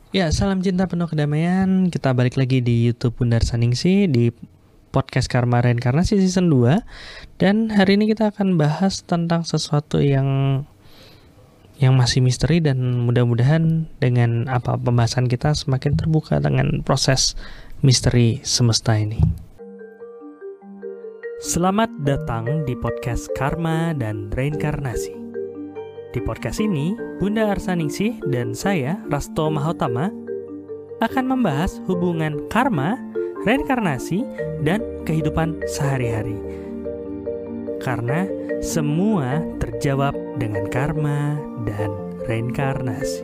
Ya, salam cinta penuh kedamaian. Kita balik lagi di YouTube Bunda Arsaningsih di podcast Karma Reinkarnasi season 2. Dan hari ini kita akan bahas tentang sesuatu yang masih misteri, dan mudah-mudahan dengan pembahasan kita semakin terbuka dengan proses misteri semesta ini. Selamat datang di podcast Karma dan Reinkarnasi. Di podcast ini, Bunda Arsaningsih dan saya, Rasto Mahotama, akan membahas hubungan karma, reinkarnasi, dan kehidupan sehari-hari. Karena semua terjawab dengan karma dan reinkarnasi.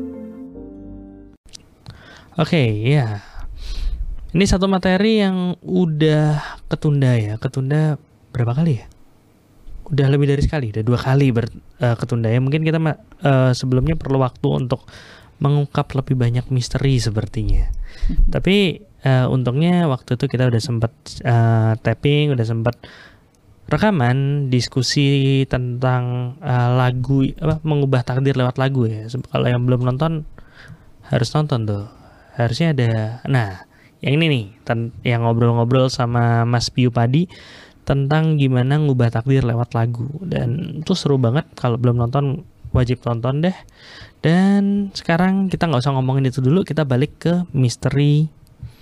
Oke, ya. Ini satu materi yang udah ketunda berapa kali ya? Udah lebih dari sekali, udah 2 kali ketunda ya. Mungkin kita sebelumnya perlu waktu untuk mengungkap lebih banyak misteri sepertinya. Tapi untungnya waktu itu kita udah sempat tapping, udah sempat rekaman diskusi tentang lagu, mengubah takdir lewat lagu ya. Kalau yang belum nonton harus nonton tuh. Harusnya ada. Nah, yang ini nih, yang ngobrol-ngobrol sama Mas Piu Padi tentang gimana ngubah takdir lewat lagu, dan itu seru banget. Kalau belum nonton wajib tonton deh. Dan sekarang kita nggak usah ngomongin itu dulu, kita balik ke misteri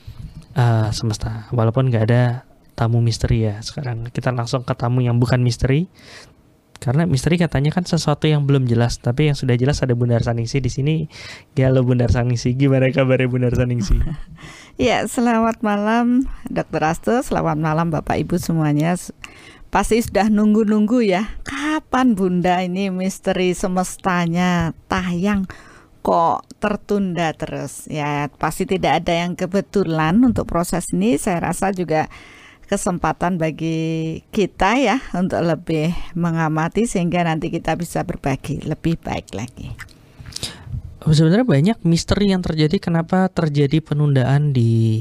semesta. Walaupun nggak ada tamu misteri ya, sekarang kita langsung ke tamu yang bukan misteri. Karena misteri katanya kan sesuatu yang belum jelas, tapi yang sudah jelas ada Bunda Arsaningsih di sini. Halo Bunda Arsaningsih, gimana kabarnya Bunda Arsaningsih? Ya, selamat malam Dr. Rasto, selamat malam Bapak Ibu semuanya. Pasti sudah nunggu-nunggu ya, kapan Bunda ini misteri semestanya tayang, kok tertunda terus. Ya, pasti tidak ada yang kebetulan untuk proses ini. Saya rasa juga kesempatan bagi kita ya untuk lebih mengamati sehingga nanti kita bisa berbagi lebih baik lagi. Sebenarnya banyak misteri yang terjadi. Kenapa terjadi penundaan di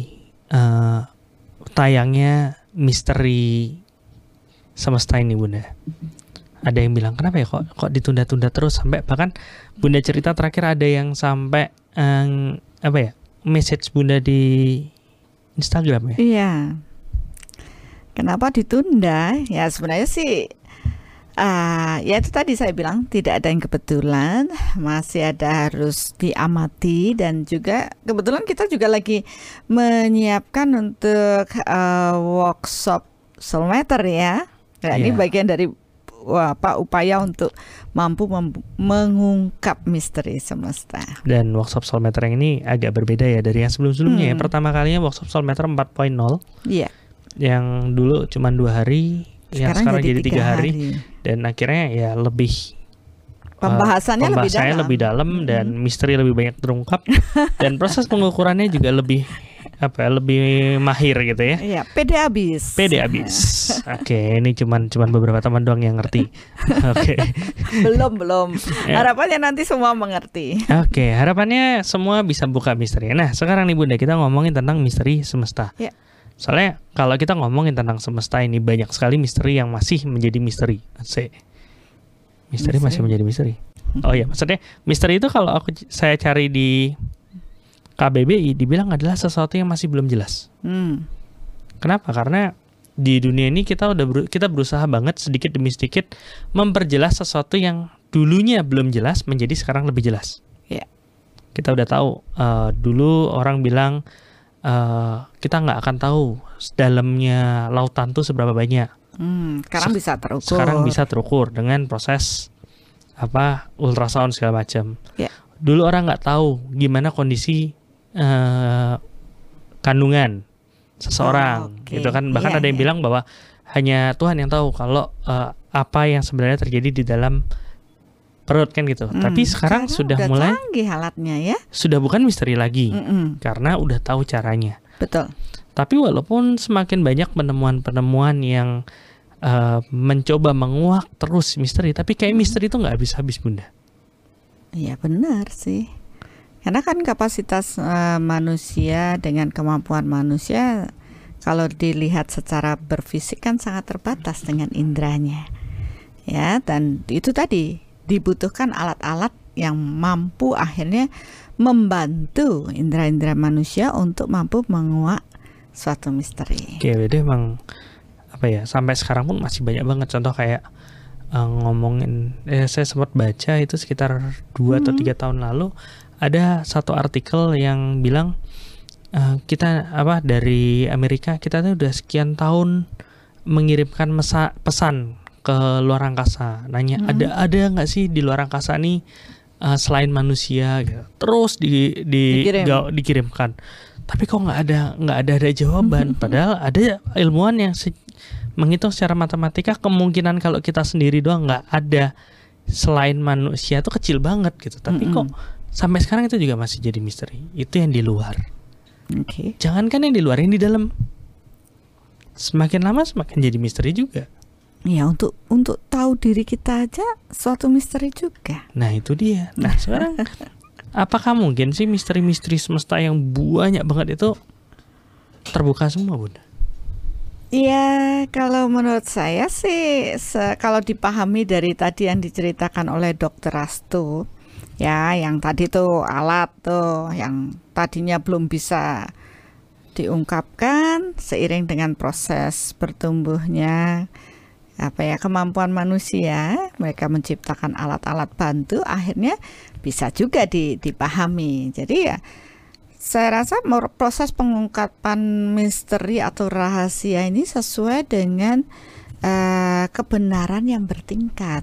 tayangnya misteri semesta ini, Bunda? Ada yang bilang kenapa ya kok ditunda-tunda terus, sampai bahkan Bunda cerita terakhir ada yang sampai message Bunda di Instagram ya? Iya. Kenapa ditunda? Ya sebenarnya sih ya itu tadi saya bilang tidak ada yang kebetulan, masih ada harus diamati, dan juga kebetulan kita juga lagi menyiapkan untuk workshop soul matter ya. Nah, ini bagian dari upaya untuk mampu mengungkap misteri semesta. Dan workshop soul matter yang ini agak berbeda ya dari yang sebelum-sebelumnya ya. Pertama kalinya workshop soul matter 4.0. Iya. Yang dulu cuma 2 hari, yang sekarang jadi 3 hari. Dan akhirnya ya lebih pembahasannya lebih dalam dan misteri lebih banyak terungkap. Dan proses pengukurannya juga lebih mahir gitu ya. Iya, pede abis. Oke, ini cuman beberapa teman doang yang ngerti. Oke. Belum. Harapannya nanti semua mengerti. Oke, harapannya semua bisa buka misteri. Nah, sekarang nih Bunda, kita ngomongin tentang misteri semesta. Ya. Soalnya kalau kita ngomongin tentang semesta ini, banyak sekali misteri yang masih menjadi misteri. Misteri masih menjadi misteri. Oh ya, maksudnya misteri itu kalau saya cari di KBBI dibilang adalah sesuatu yang masih belum jelas. Kenapa? Karena di dunia ini kita berusaha banget sedikit demi sedikit memperjelas sesuatu yang dulunya belum jelas menjadi sekarang lebih jelas. Yeah. Kita udah tahu dulu orang bilang kita nggak akan tahu dalamnya lautan tuh seberapa banyak. Sekarang bisa terukur dengan proses ultrasound segala macam. Yeah. Dulu orang nggak tahu gimana kondisi kandungan seseorang, gitu kan. Bahkan ada yang bilang bahwa hanya Tuhan yang tahu kalau apa yang sebenarnya terjadi di dalam perut kan gitu. Tapi sekarang sudah mulai canggih alatnya ya. Sudah bukan misteri lagi. Karena udah tahu caranya. Betul. Tapi walaupun semakin banyak penemuan-penemuan yang mencoba menguak terus misteri, tapi kayak misteri itu nggak habis-habis, Bunda. Iya benar sih. Karena kan kapasitas manusia dengan kemampuan manusia kalau dilihat secara berfisik kan sangat terbatas dengan indranya. Ya, dan itu tadi dibutuhkan alat-alat yang mampu akhirnya membantu indera-indera manusia untuk mampu menguak suatu misteri. Oke, jadi emang apa ya, sampai sekarang pun masih banyak banget contoh kayak ngomongin, saya sempat baca itu sekitar 2 atau 3 tahun lalu ada satu artikel yang bilang kita dari Amerika kita tuh udah sekian tahun mengirimkan pesan ke luar angkasa, nanya ada nggak sih di luar angkasa nih selain manusia gitu. Terus dikirimkan, tapi kok nggak ada jawaban. Padahal ada ilmuwan yang menghitung secara matematika kemungkinan kalau kita sendiri doang nggak ada selain manusia itu kecil banget gitu. Tapi kok sampai sekarang itu juga masih jadi misteri. Itu yang di luar. Jangankan yang di luar, yang di dalam semakin lama semakin jadi misteri juga. Ya, untuk tahu diri kita aja suatu misteri juga. Nah itu dia. Nah sekarang apakah mungkin sih misteri-misteri semesta yang banyak banget itu terbuka semua, Bunda? Ya, kalau menurut saya sih kalau dipahami dari tadi yang diceritakan oleh Dr. Astu, ya, yang tadi tuh alat tuh yang tadinya belum bisa diungkapkan seiring dengan proses bertumbuhnya kemampuan manusia, mereka menciptakan alat-alat bantu, akhirnya bisa juga dipahami. Jadi ya saya rasa proses pengungkapan misteri atau rahasia ini sesuai dengan kebenaran yang bertingkat.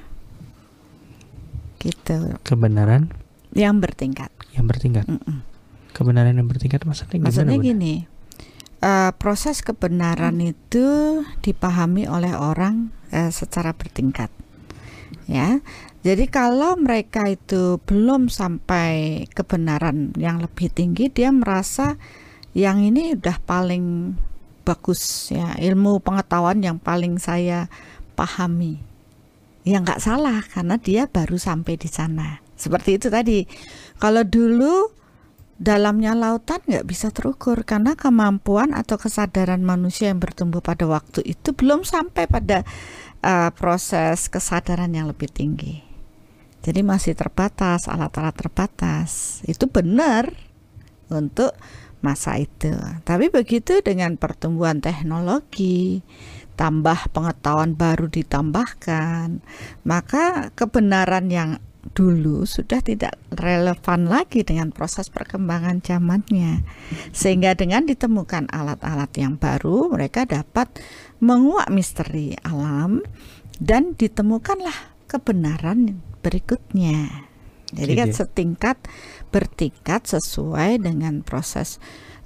Gitu. Kebenaran yang bertingkat. Kebenaran yang bertingkat maksudnya gimana? Maksudnya gini. Proses kebenaran itu dipahami oleh orang secara bertingkat, ya. Jadi kalau mereka itu belum sampai kebenaran yang lebih tinggi, dia merasa yang ini udah paling bagus, ya, ilmu pengetahuan yang paling saya pahami. Ya nggak salah, karena dia baru sampai di sana. Seperti itu tadi. Kalau dulu dalamnya lautan nggak bisa terukur karena kemampuan atau kesadaran manusia yang bertumbuh pada waktu itu belum sampai pada proses kesadaran yang lebih tinggi. Jadi masih terbatas, alat-alat terbatas. Itu benar untuk masa itu. Tapi begitu dengan pertumbuhan teknologi, tambah pengetahuan baru ditambahkan, maka kebenaran yang dulu sudah tidak relevan lagi dengan proses perkembangan zamannya. Sehingga dengan ditemukan alat-alat yang baru, mereka dapat menguak misteri alam dan ditemukanlah kebenaran berikutnya. Jadi kan setingkat bertingkat sesuai dengan proses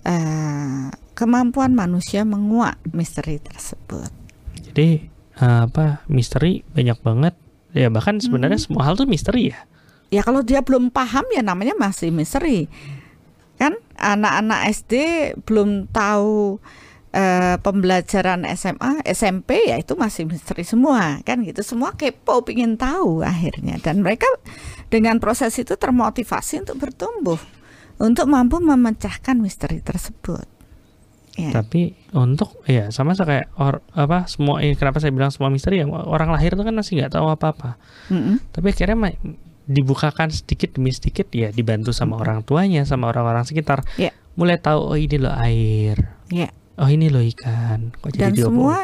kemampuan manusia menguak misteri tersebut. Jadi misteri banyak banget. Ya bahkan sebenarnya semua hal tuh misteri ya. Ya kalau dia belum paham ya namanya masih misteri. Kan anak-anak SD belum tahu pembelajaran SMA, SMP ya itu masih misteri semua. Kan gitu, semua kepo pingin tahu akhirnya. Dan mereka dengan proses itu termotivasi untuk bertumbuh, untuk mampu memecahkan misteri tersebut. Ya. Tapi untuk sama kayak semua kenapa saya bilang semua misteri, yang orang lahir itu kan masih nggak tahu apa-apa. Tapi akhirnya dibukakan sedikit demi sedikit, ya dibantu sama orang tuanya, sama orang-orang sekitar, mulai tahu, oh ini loh air, oh ini loh ikan. Kok dan jadi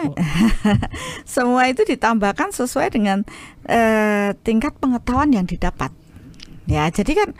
semua itu ditambahkan sesuai dengan tingkat pengetahuan yang didapat. Ya jadi kan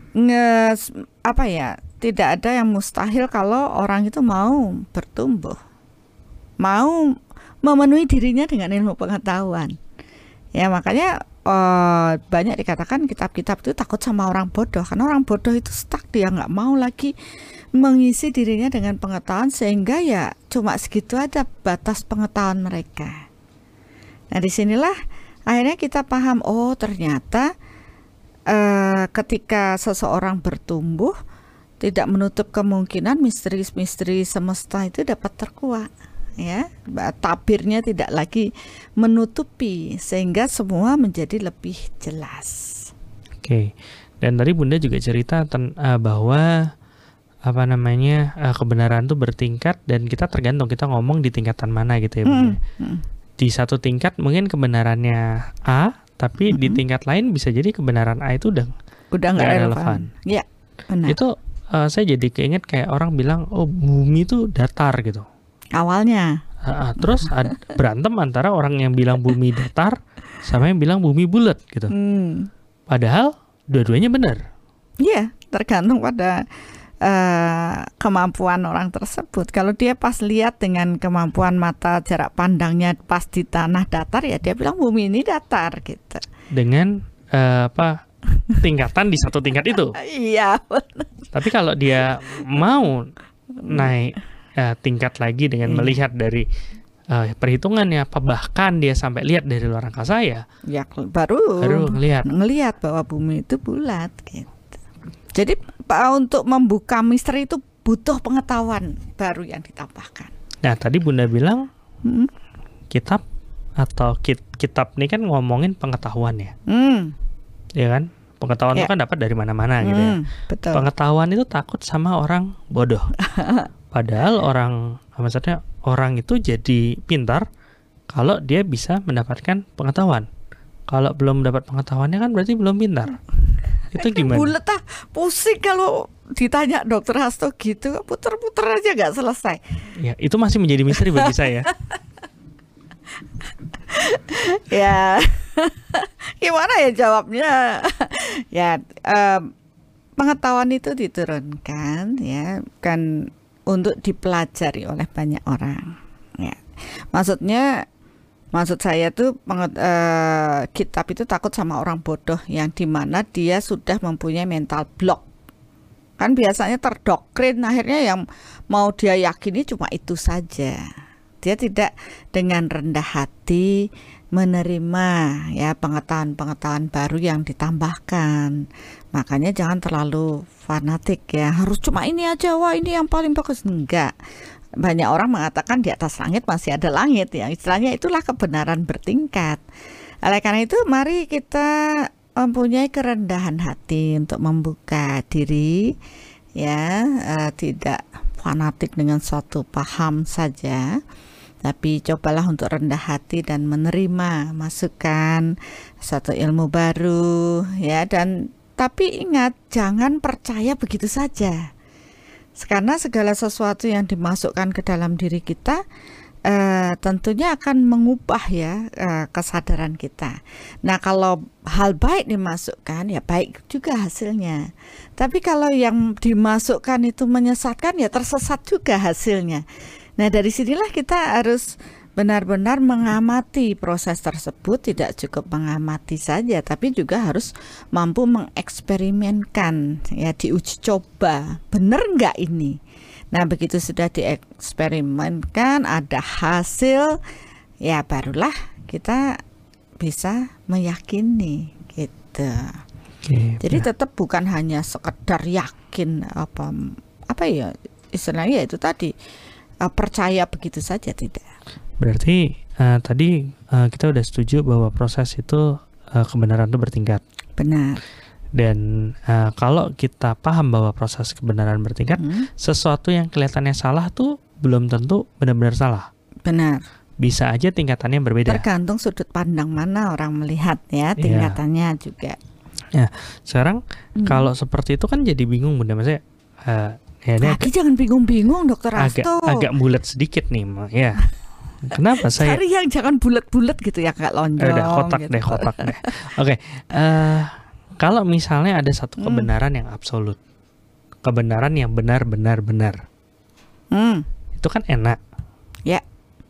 tidak ada yang mustahil kalau orang itu mau bertumbuh, mau memenuhi dirinya dengan ilmu pengetahuan. Ya makanya banyak dikatakan kitab-kitab itu takut sama orang bodoh, karena orang bodoh itu stuck, dia nggak mau lagi mengisi dirinya dengan pengetahuan, sehingga ya cuma segitu aja batas pengetahuan mereka. Nah disinilah akhirnya kita paham, oh ternyata ketika seseorang bertumbuh, tidak menutup kemungkinan misteri-misteri semesta itu dapat terkuak, ya. Tabirnya tidak lagi menutupi, sehingga semua menjadi lebih jelas. Oke. Dan tadi Bunda juga cerita bahwa kebenaran itu bertingkat, dan kita tergantung kita ngomong di tingkatan mana gitu ya, Bunda. Di satu tingkat mungkin kebenarannya A, tapi di tingkat lain bisa jadi kebenaran A itu udah udah nggak nggak relevan. Ya, benar. Itu saya jadi keinget kayak orang bilang, oh bumi itu datar gitu. Awalnya. Terus berantem antara orang yang bilang bumi datar sama yang bilang bumi bulat gitu. Padahal dua-duanya benar. Iya, tergantung pada kemampuan orang tersebut. Kalau dia pas lihat dengan kemampuan mata, jarak pandangnya pas di tanah datar, ya dia bilang bumi ini datar gitu. Dengan tingkatan di satu tingkat itu. Iya. Tapi kalau dia mau naik tingkat lagi dengan melihat dari perhitungannya, apa bahkan dia sampai lihat dari luar angkasa ya baru ngelihat bahwa bumi itu bulat gitu. Jadi untuk membuka misteri itu butuh pengetahuan baru yang ditambahkan. Nah tadi Bunda bilang kitab atau kitab ini kan ngomongin pengetahuan ya, ya kan? Pengetahuan itu kan dapat dari mana-mana gitu ya. Betul. Pengetahuan itu takut sama orang bodoh. Padahal maksudnya orang itu jadi pintar kalau dia bisa mendapatkan pengetahuan. Kalau belum mendapat pengetahuannya kan berarti belum pintar. Itu gimana? Bulet pusing kalau ditanya Dokter Hasto gitu, puter-puter aja nggak selesai. Ya itu masih menjadi misteri bagi saya. Ya, gimana ya jawabnya? Ya, pengetahuan itu diturunkan ya kan untuk dipelajari oleh banyak orang. Ya, maksud saya tuh kitab itu takut sama orang bodoh yang dimana dia sudah mempunyai mental block. Kan biasanya terdoktrin, akhirnya yang mau dia yakini cuma itu saja. Dia tidak dengan rendah hati menerima ya pengetahuan-pengetahuan baru yang ditambahkan. Makanya jangan terlalu fanatik ya, harus cuma ini aja, wah ini yang paling bagus. Enggak. Banyak orang mengatakan di atas langit masih ada langit ya. Istilahnya itulah kebenaran bertingkat. Oleh karena itu mari kita mempunyai kerendahan hati untuk membuka diri ya, tidak fanatik dengan suatu paham saja, tapi cobalah untuk rendah hati dan menerima masukan suatu ilmu baru ya. Dan tapi ingat, jangan percaya begitu saja, karena segala sesuatu yang dimasukkan ke dalam diri kita tentunya akan mengubah ya kesadaran kita. Nah kalau hal baik dimasukkan ya baik juga hasilnya. Tapi kalau yang dimasukkan itu menyesatkan ya tersesat juga hasilnya. Nah dari sinilah kita harus benar-benar mengamati proses tersebut. Tidak cukup mengamati saja, tapi juga harus mampu mengeksperimenkan ya, diuji coba benar nggak ini. Nah begitu sudah dieksperimenkan ada hasil ya barulah kita bisa meyakini gitu. Jadi tetap bukan hanya sekedar yakin apa ya istilahnya itu tadi percaya begitu saja, tidak. Berarti tadi kita udah setuju bahwa proses itu kebenaran itu bertingkat. Benar. Dan kalau kita paham bahwa proses kebenaran bertingkat, sesuatu yang kelihatannya salah tuh belum tentu benar-benar salah. Benar. Bisa aja tingkatannya berbeda. Tergantung sudut pandang mana orang melihat ya, tingkatannya juga. Ya, sekarang kalau seperti itu kan jadi bingung Bunda, maksudnya lagi jangan bingung-bingung Dokter Hasto. Agak bulat sedikit nih, ya. Kenapa saya? Cari yang jangan bulat-bulat gitu ya, kayak lonjong. Udah kotak deh. Oke. Kalau misalnya ada satu kebenaran yang absolut, kebenaran yang benar-benar, itu kan enak. Ya.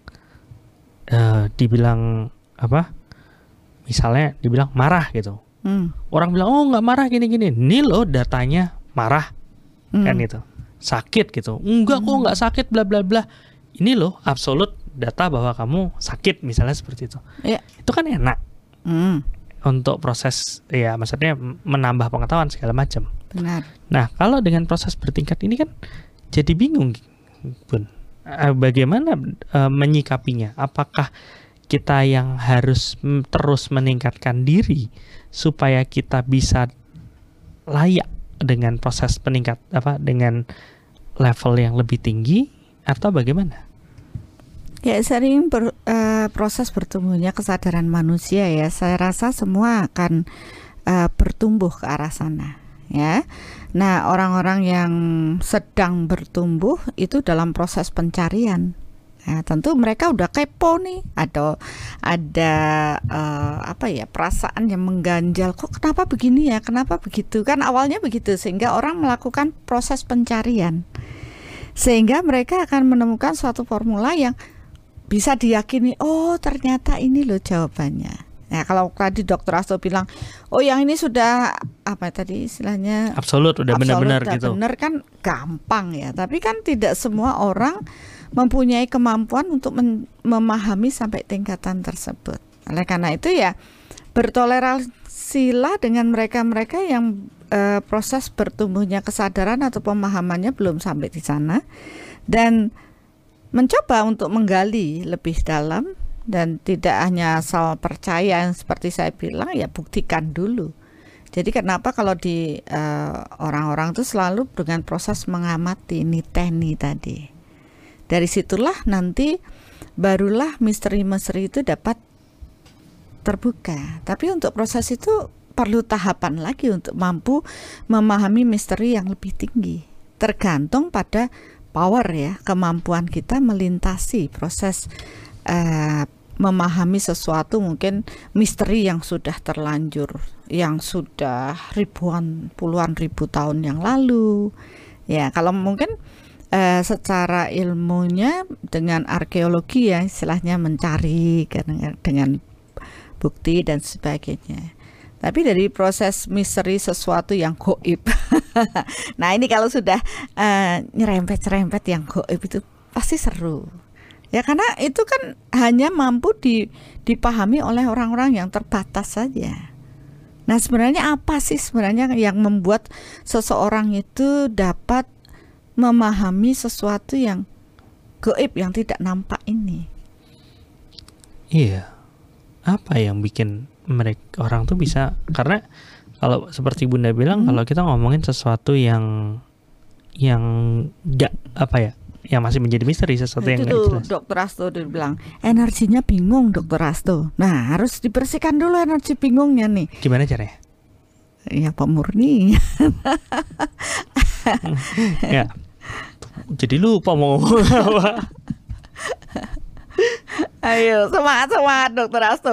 Dibilang apa? Misalnya dibilang marah gitu. Orang bilang oh nggak marah gini-gini. Ini loh datanya marah, kan gitu. Sakit gitu. Enggak kok nggak sakit bla bla bla. Ini loh absolut data bahwa kamu sakit misalnya seperti itu. Ya. Itu kan enak. Untuk proses ya maksudnya menambah pengetahuan segala macam. Benar. Nah kalau dengan proses bertingkat ini kan jadi bingung Bun, bagaimana menyikapinya? Apakah kita yang harus terus meningkatkan diri supaya kita bisa layak dengan proses dengan level yang lebih tinggi atau bagaimana? Ya sering proses bertumbuhnya kesadaran manusia ya. Saya rasa semua akan bertumbuh ke arah sana, ya. Nah, orang-orang yang sedang bertumbuh itu dalam proses pencarian. Nah, tentu mereka udah kepo nih, ada perasaan yang mengganjal, kok kenapa begini ya, kenapa begitu, kan awalnya begitu, sehingga orang melakukan proses pencarian, sehingga mereka akan menemukan suatu formula yang bisa diyakini, oh ternyata ini loh jawabannya. Nah, kalau tadi Dokter Asto bilang, oh yang ini sudah apa tadi istilahnya absolut, udah benar-benar gitu. Benar kan gampang ya, tapi kan tidak semua orang mempunyai kemampuan untuk memahami sampai tingkatan tersebut. Oleh karena itu ya bertoleransilah dengan mereka-mereka yang proses bertumbuhnya kesadaran atau pemahamannya belum sampai di sana, dan mencoba untuk menggali lebih dalam. Dan tidak hanya asal percaya yang seperti saya bilang, ya buktikan dulu. Jadi kenapa kalau di orang-orang itu selalu dengan proses mengamati, niteni tadi. Dari situlah nanti barulah misteri-misteri itu dapat terbuka. Tapi untuk proses itu perlu tahapan lagi untuk mampu memahami misteri yang lebih tinggi. Tergantung pada power ya, kemampuan kita melintasi proses memahami sesuatu, mungkin misteri yang sudah terlanjur, yang sudah puluhan ribu tahun yang lalu. Ya, kalau mungkin secara ilmunya dengan arkeologi ya istilahnya mencari dengan bukti dan sebagainya. Tapi dari proses misteri sesuatu yang gaib. Nah, ini kalau sudah nyerempet-nyerempet yang gaib itu pasti seru. Ya karena itu kan hanya mampu dipahami oleh orang-orang yang terbatas saja. Nah, sebenarnya apa sih sebenarnya yang membuat seseorang itu dapat memahami sesuatu yang gaib, yang tidak nampak ini? Iya. Apa yang bikin mereka orang tuh bisa, karena kalau seperti Bunda bilang, kalau kita ngomongin sesuatu yang gak apa ya, yang masih menjadi misteri, sesuatu yang nggak jelas. Dokter Asto dia bilang energinya bingung, Dokter Asto. Nah, harus dibersihkan dulu energi bingungnya nih. Gimana caranya? Ya pemurni. Ya. Jadi lupa mau ngomong apa. Ayo semangat Dokter Asto.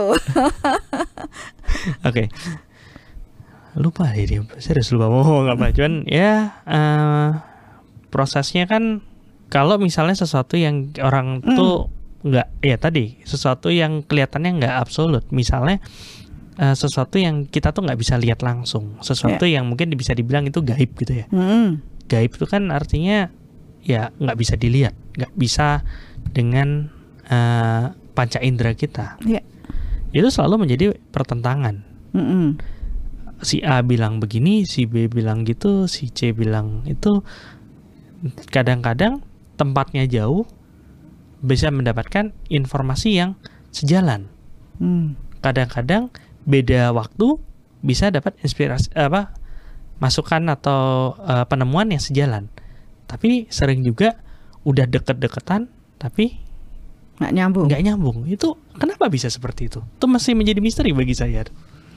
Oke. Lupa dia serius lupa mau ngomong apa. Cuman ya prosesnya kan, kalau misalnya sesuatu yang orang tuh nggak, ya tadi sesuatu yang kelihatannya nggak absolut, misalnya sesuatu yang kita tuh nggak bisa lihat langsung, sesuatu yang mungkin bisa dibilang itu gaib gitu ya. Gaib itu kan artinya ya nggak bisa dilihat, nggak bisa dengan panca indera kita. Itu selalu menjadi pertentangan. Si A bilang begini, si B bilang gitu, si C bilang itu. Kadang-kadang tempatnya jauh bisa mendapatkan informasi yang sejalan. Kadang-kadang beda waktu bisa dapat inspirasi masukan atau penemuan yang sejalan. Tapi sering juga udah deket-deketan tapi nggak nyambung. Itu kenapa bisa seperti itu? Itu masih menjadi misteri bagi saya.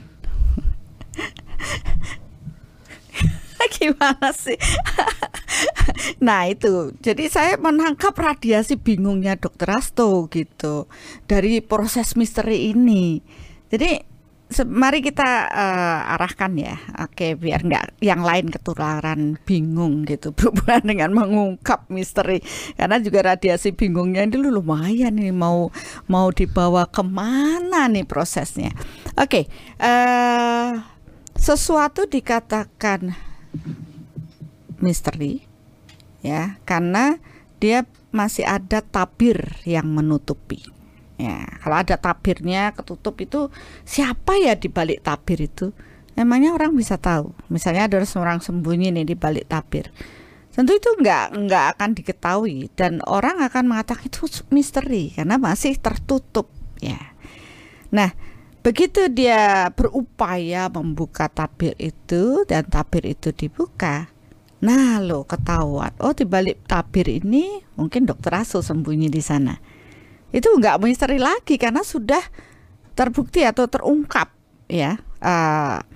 Gimana sih? Nah itu, jadi saya menangkap radiasi bingungnya Dokter Asto gitu dari proses misteri ini. Jadi mari kita arahkan ya, oke, biar nggak yang lain ketularan bingung gitu berhubungan dengan mengungkap misteri. Karena juga radiasi bingungnya ini lumayan nih, mau dibawa kemana nih prosesnya. Oke, sesuatu dikatakan misteri ya karena dia masih ada tabir yang menutupi. Ya, kalau ada tabirnya ketutup itu siapa ya di balik tabir itu? Emangnya orang bisa tahu? Misalnya ada seorang sembunyi nih di balik tabir. Tentu itu nggak akan diketahui dan orang akan mengatakan itu misteri karena masih tertutup ya. Nah, begitu dia berupaya membuka tabir itu dan tabir itu dibuka, nah lo ketahuan, oh di balik tabir ini mungkin Dokter Asto sembunyi di sana. Itu nggak misteri lagi karena sudah terbukti atau terungkap ya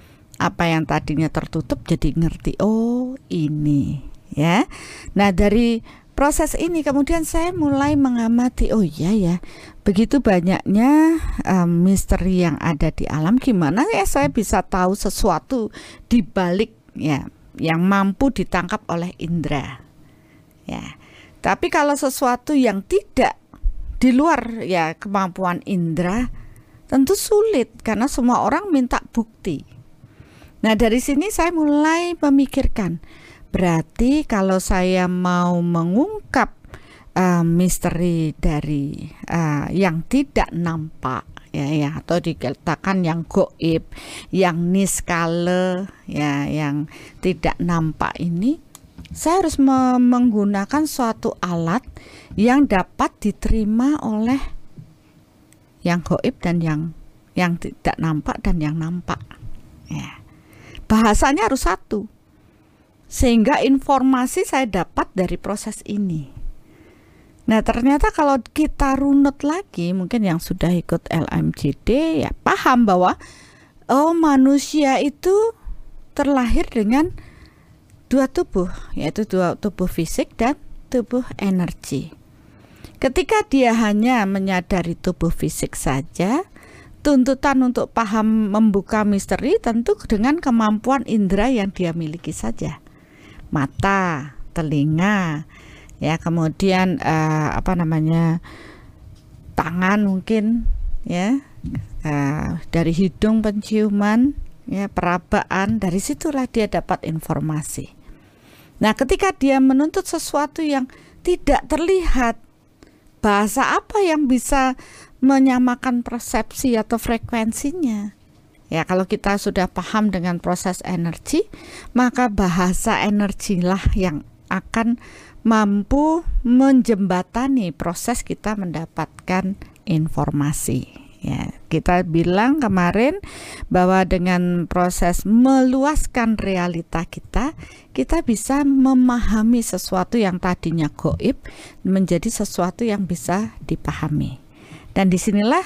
apa yang tadinya tertutup jadi ngerti, oh ini ya. Nah dari proses ini kemudian saya mulai mengamati, oh iya ya, begitu banyaknya misteri yang ada di alam, gimana ya saya bisa tahu sesuatu di balik ya yang mampu ditangkap oleh indera ya. Tapi kalau sesuatu yang tidak di luar ya kemampuan indera, tentu sulit karena semua orang minta bukti. Nah dari sini saya mulai memikirkan, berarti kalau saya mau mengungkap misteri dari yang tidak nampak ya atau dikatakan yang goib, yang niskala ya, yang tidak nampak ini, saya harus menggunakan suatu alat yang dapat diterima oleh yang goib dan yang tidak nampak dan yang nampak ya. Bahasanya harus satu, sehingga informasi saya dapat dari proses ini. Nah ternyata kalau kita runut lagi, mungkin yang sudah ikut LMJD ya paham bahwa oh manusia itu terlahir dengan dua tubuh, yaitu dua tubuh fisik dan tubuh energi. Ketika dia hanya menyadari tubuh fisik saja, tuntutan untuk paham membuka misteri tentu dengan kemampuan indera yang dia miliki saja. Mata, telinga, ya kemudian tangan mungkin ya, dari hidung penciuman, ya perabaan, dari situlah dia dapat informasi. Nah ketika dia menuntut sesuatu yang tidak terlihat, bahasa apa yang bisa menyamakan persepsi atau frekuensinya? Ya kalau kita sudah paham dengan proses energi, maka bahasa energilah yang akan mampu menjembatani proses kita mendapatkan informasi. Ya, kita bilang kemarin bahwa dengan proses meluaskan realita kita bisa memahami sesuatu yang tadinya gaib menjadi sesuatu yang bisa dipahami. Dan disinilah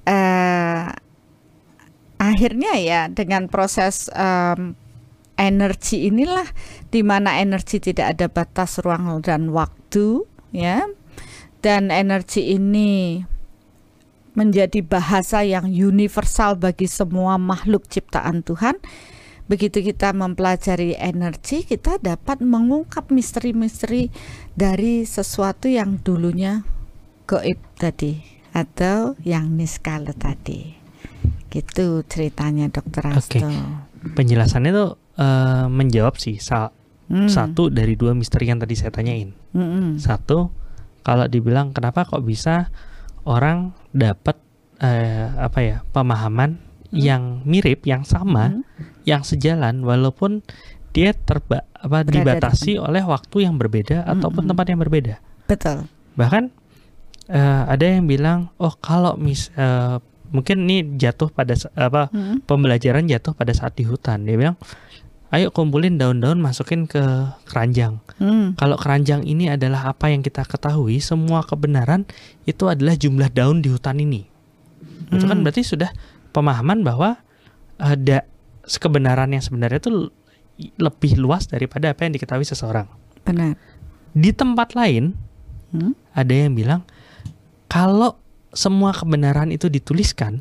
akhirnya ya dengan proses energi inilah, di mana energi tidak ada batas ruang dan waktu ya, dan energi ini menjadi bahasa yang universal bagi semua makhluk ciptaan Tuhan. Begitu kita mempelajari energi, kita dapat mengungkap misteri-misteri dari sesuatu yang dulunya gaib tadi atau yang niskala tadi. Gitu ceritanya Dr. Hasto. Oke. Penjelasannya tuh menjawab sih satu dari dua misteri yang tadi saya tanyain. Satu, kalau dibilang kenapa kok bisa orang dapat pemahaman yang mirip, yang sama, yang sejalan, walaupun dia dibatasi oleh waktu yang berbeda ataupun tempat yang berbeda. Betul. Bahkan ada yang bilang, oh kalau mungkin ini jatuh pada pembelajaran jatuh pada saat di hutan. Dia bilang, ayo kumpulin daun-daun, masukin ke keranjang. Kalau keranjang ini adalah apa yang kita ketahui, semua kebenaran itu adalah jumlah daun di hutan ini. Itu kan berarti sudah pemahaman bahwa ada kebenaran yang sebenarnya itu lebih luas daripada apa yang diketahui seseorang. Benar. Di tempat lain, ada yang bilang, kalau semua kebenaran itu dituliskan,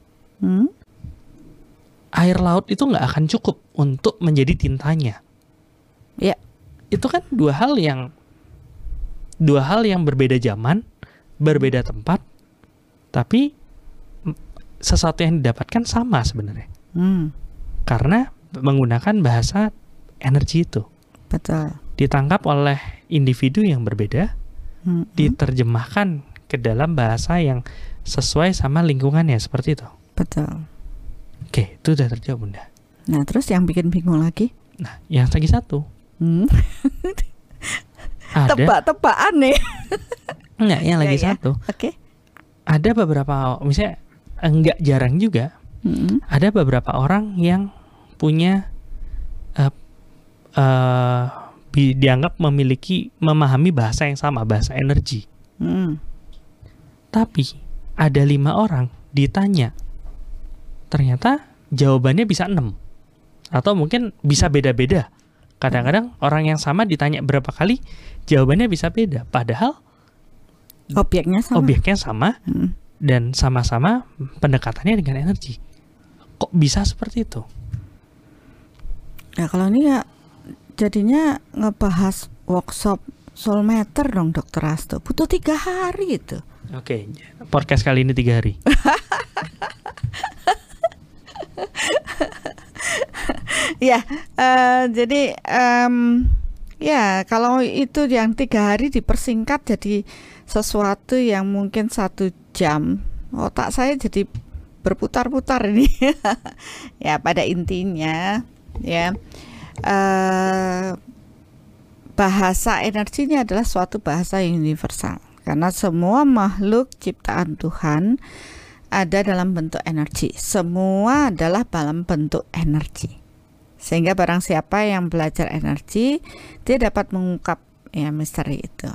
air laut itu nggak akan cukup untuk menjadi tintanya. Ya, itu kan dua hal yang berbeda zaman, berbeda tempat, tapi sesuatu yang didapatkan sama sebenarnya. Karena menggunakan bahasa energi itu. Betul. Ditangkap oleh individu yang berbeda, diterjemahkan ke dalam bahasa yang sesuai sama lingkungannya, seperti itu. Betul. Oke, itu udah terjawab, Bunda. Nah, terus yang bikin bingung lagi? Nah, yang lagi satu. Tebak-tebakan nih. Enggak, yang lagi satu. Oke. Ada beberapa, misalnya enggak jarang juga, ada beberapa orang yang punya dianggap memahami bahasa yang sama, bahasa energi. Tapi ada 5 orang ditanya, ternyata jawabannya bisa 6 Atau mungkin bisa beda-beda. Kadang-kadang orang yang sama ditanya berapa kali, jawabannya bisa beda. Padahal objeknya sama dan sama-sama pendekatannya dengan energi. Kok bisa seperti itu? Ya kalau ini ya jadinya ngebahas workshop soul matter dong Dokter Hasto. Butuh 3 hari itu. Oke, podcast kali ini 3 hari. Ya, jadi ya kalau itu yang 3 hari dipersingkat jadi sesuatu yang mungkin 1 jam, otak saya jadi berputar-putar ini. Ya pada intinya ya bahasa energinya adalah suatu bahasa universal karena semua makhluk ciptaan Tuhan ada dalam bentuk energi. Semua adalah dalam bentuk energi. Sehingga barang siapa yang belajar energi, dia dapat mengungkap ya misteri itu.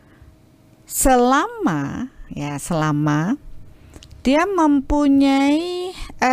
Selama dia mempunyai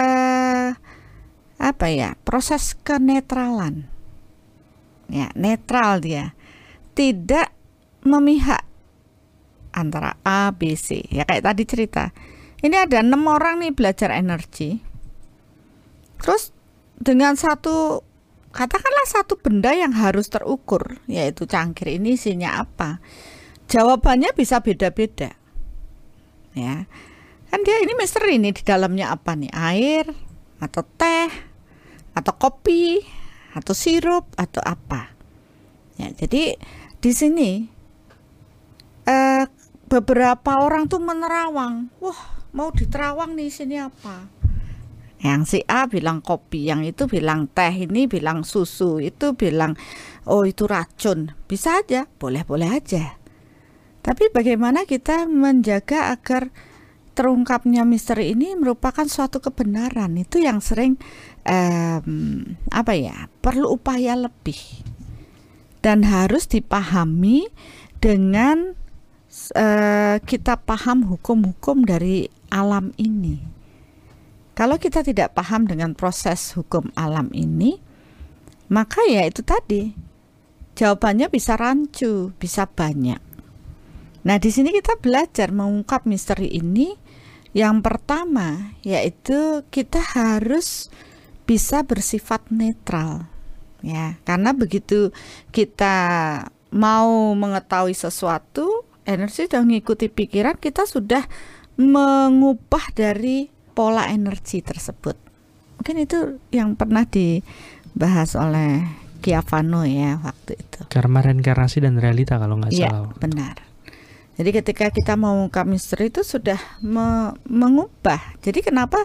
proses kenetralan. Ya, netral dia. Tidak memihak antara A, B, C. Ya kayak tadi cerita. Ini ada 6 orang nih belajar energi. Terus dengan katakanlah satu benda yang harus terukur, yaitu cangkir ini isinya apa. Jawabannya bisa beda-beda. Ya. Kan dia ini misteri nih, di dalamnya apa nih? Air atau teh atau kopi atau sirup atau apa. Ya, jadi di sini beberapa orang tuh menerawang. Wah, mau diterawang nih sini apa? Yang si A bilang kopi, yang itu bilang teh, ini bilang susu, itu bilang oh itu racun. Bisa aja, boleh-boleh aja. Tapi bagaimana kita menjaga agar terungkapnya misteri ini merupakan suatu kebenaran? Itu yang sering perlu upaya lebih dan harus dipahami dengan kita paham hukum-hukum dari alam ini. Kalau kita tidak paham dengan proses hukum alam ini, maka ya itu tadi, jawabannya bisa rancu, bisa banyak. Nah, di sini kita belajar mengungkap misteri ini. Yang pertama, yaitu kita harus bisa bersifat netral. Ya, karena begitu kita mau mengetahui sesuatu, energi sudah mengikuti pikiran, kita sudah mengubah dari pola energi tersebut. Mungkin itu yang pernah dibahas oleh Chiavano ya waktu itu. Karma, reinkarnasi dan realita kalau nggak salah. Ya, benar. Jadi ketika kita mengungkap misteri itu sudah mengubah. Jadi kenapa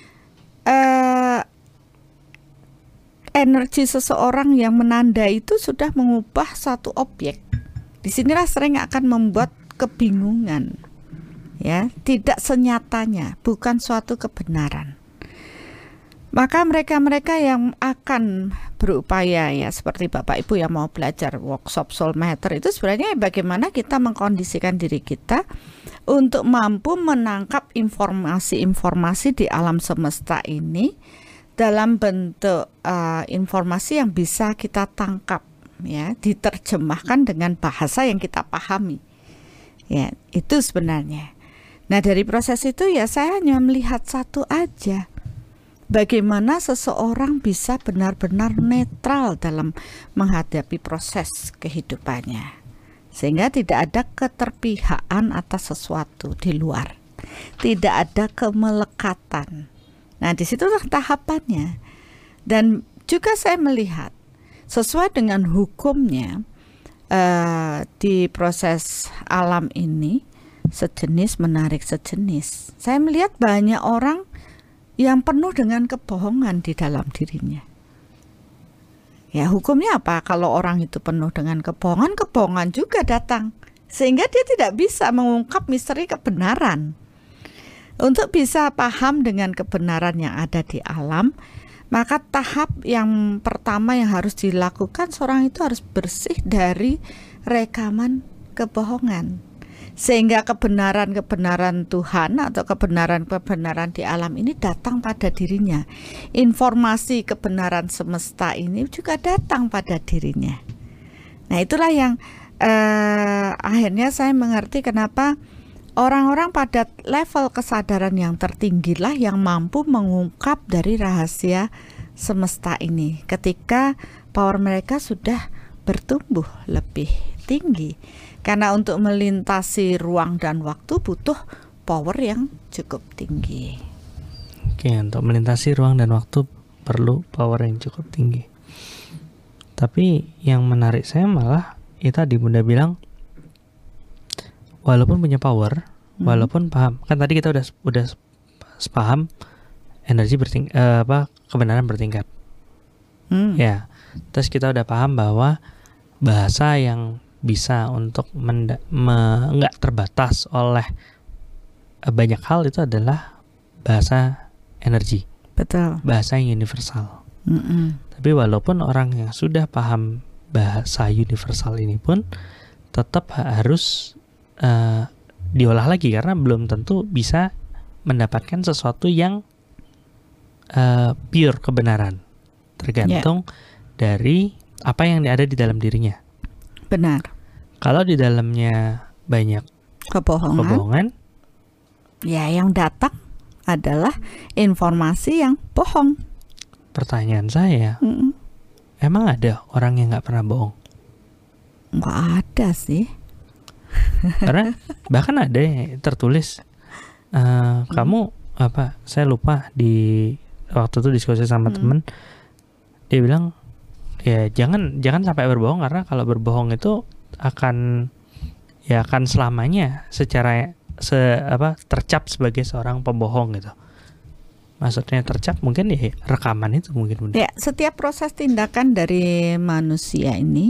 energi seseorang yang menandai itu sudah mengubah satu objek. Disinilah sering akan membuat kebingungan. Ya, tidak senyatanya, bukan suatu kebenaran. Maka mereka-mereka yang akan berupaya ya seperti Bapak Ibu yang mau belajar workshop soul matter itu sebenarnya bagaimana kita mengkondisikan diri kita untuk mampu menangkap informasi-informasi di alam semesta ini dalam bentuk informasi yang bisa kita tangkap ya, diterjemahkan dengan bahasa yang kita pahami. Ya, itu sebenarnya. Nah, dari proses itu ya saya hanya melihat satu aja. Bagaimana seseorang bisa benar-benar netral dalam menghadapi proses kehidupannya. Sehingga tidak ada keterpihakan atas sesuatu di luar. Tidak ada kemelekatan. Nah, disitulah tahapannya. Dan juga saya melihat sesuai dengan hukumnya di proses alam ini, sejenis menarik sejenis. Saya melihat banyak orang yang penuh dengan kebohongan di dalam dirinya. Ya, hukumnya apa? Kalau orang itu penuh dengan kebohongan, kebohongan juga datang. Sehingga dia tidak bisa mengungkap misteri kebenaran. Untuk bisa paham dengan kebenaran yang ada di alam, maka tahap yang pertama yang harus dilakukan, seorang itu harus bersih dari rekaman kebohongan. Sehingga kebenaran-kebenaran Tuhan atau kebenaran-kebenaran di alam ini datang pada dirinya. Informasi kebenaran semesta ini juga datang pada dirinya. Nah, itulah yang akhirnya saya mengerti kenapa orang-orang pada level kesadaran yang tertinggi lah yang mampu mengungkap dari rahasia semesta ini ketika power mereka sudah bertumbuh lebih tinggi. Karena untuk melintasi ruang dan waktu butuh power yang cukup tinggi. Oke, untuk melintasi ruang dan waktu perlu power yang cukup tinggi. Tapi yang menarik saya malah itu tadi Bunda bilang walaupun punya power, walaupun paham, kan tadi kita udah paham energi kebenaran bertingkat. Ya, terus kita udah paham bahwa bahasa yang bisa untuk nggak terbatas oleh banyak hal itu adalah bahasa energi. Betul. Bahasa yang universal. Tapi walaupun orang yang sudah paham bahasa universal ini pun tetap harus diolah lagi karena belum tentu bisa mendapatkan sesuatu yang pure kebenaran. Tergantung dari apa yang ada di dalam dirinya. Benar. Kalau di dalamnya banyak kebohongan, ya yang datang adalah informasi yang bohong. Pertanyaan saya, emang ada orang yang nggak pernah bohong? Nggak ada sih. Karena bahkan ada yang tertulis, kamu apa? Saya lupa di waktu itu diskusi sama temen, dia bilang, ya jangan sampai berbohong karena kalau berbohong itu akan selamanya secara tercap sebagai seorang pembohong gitu. Maksudnya tercap mungkin ya rekaman itu mungkin. Ya, setiap proses tindakan dari manusia ini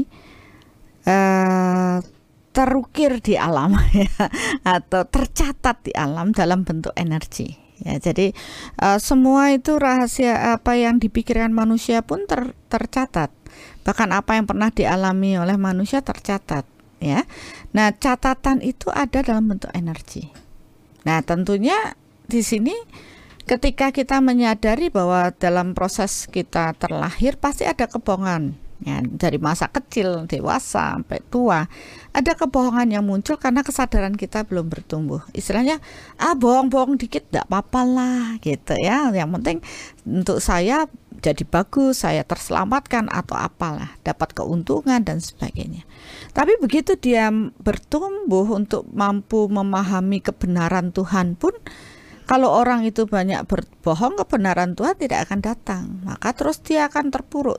terukir di alam ya, atau tercatat di alam dalam bentuk energi. Ya, jadi semua itu rahasia apa yang dipikirkan manusia pun tercatat. Bahkan apa yang pernah dialami oleh manusia tercatat, ya. Nah, catatan itu ada dalam bentuk energi. Nah, tentunya di sini ketika kita menyadari bahwa dalam proses kita terlahir pasti ada kebohongan. Ya, dari masa kecil, dewasa, sampai tua, ada kebohongan yang muncul karena kesadaran kita belum bertumbuh. Istilahnya, bohong-bohong dikit enggak apa-apa lah, gitu ya. Yang penting untuk saya jadi bagus, saya terselamatkan atau apalah, dapat keuntungan dan sebagainya. Tapi begitu dia bertumbuh untuk mampu memahami kebenaran Tuhan pun, kalau orang itu banyak berbohong, kebenaran Tuhan tidak akan datang. Maka terus dia akan terpuruk.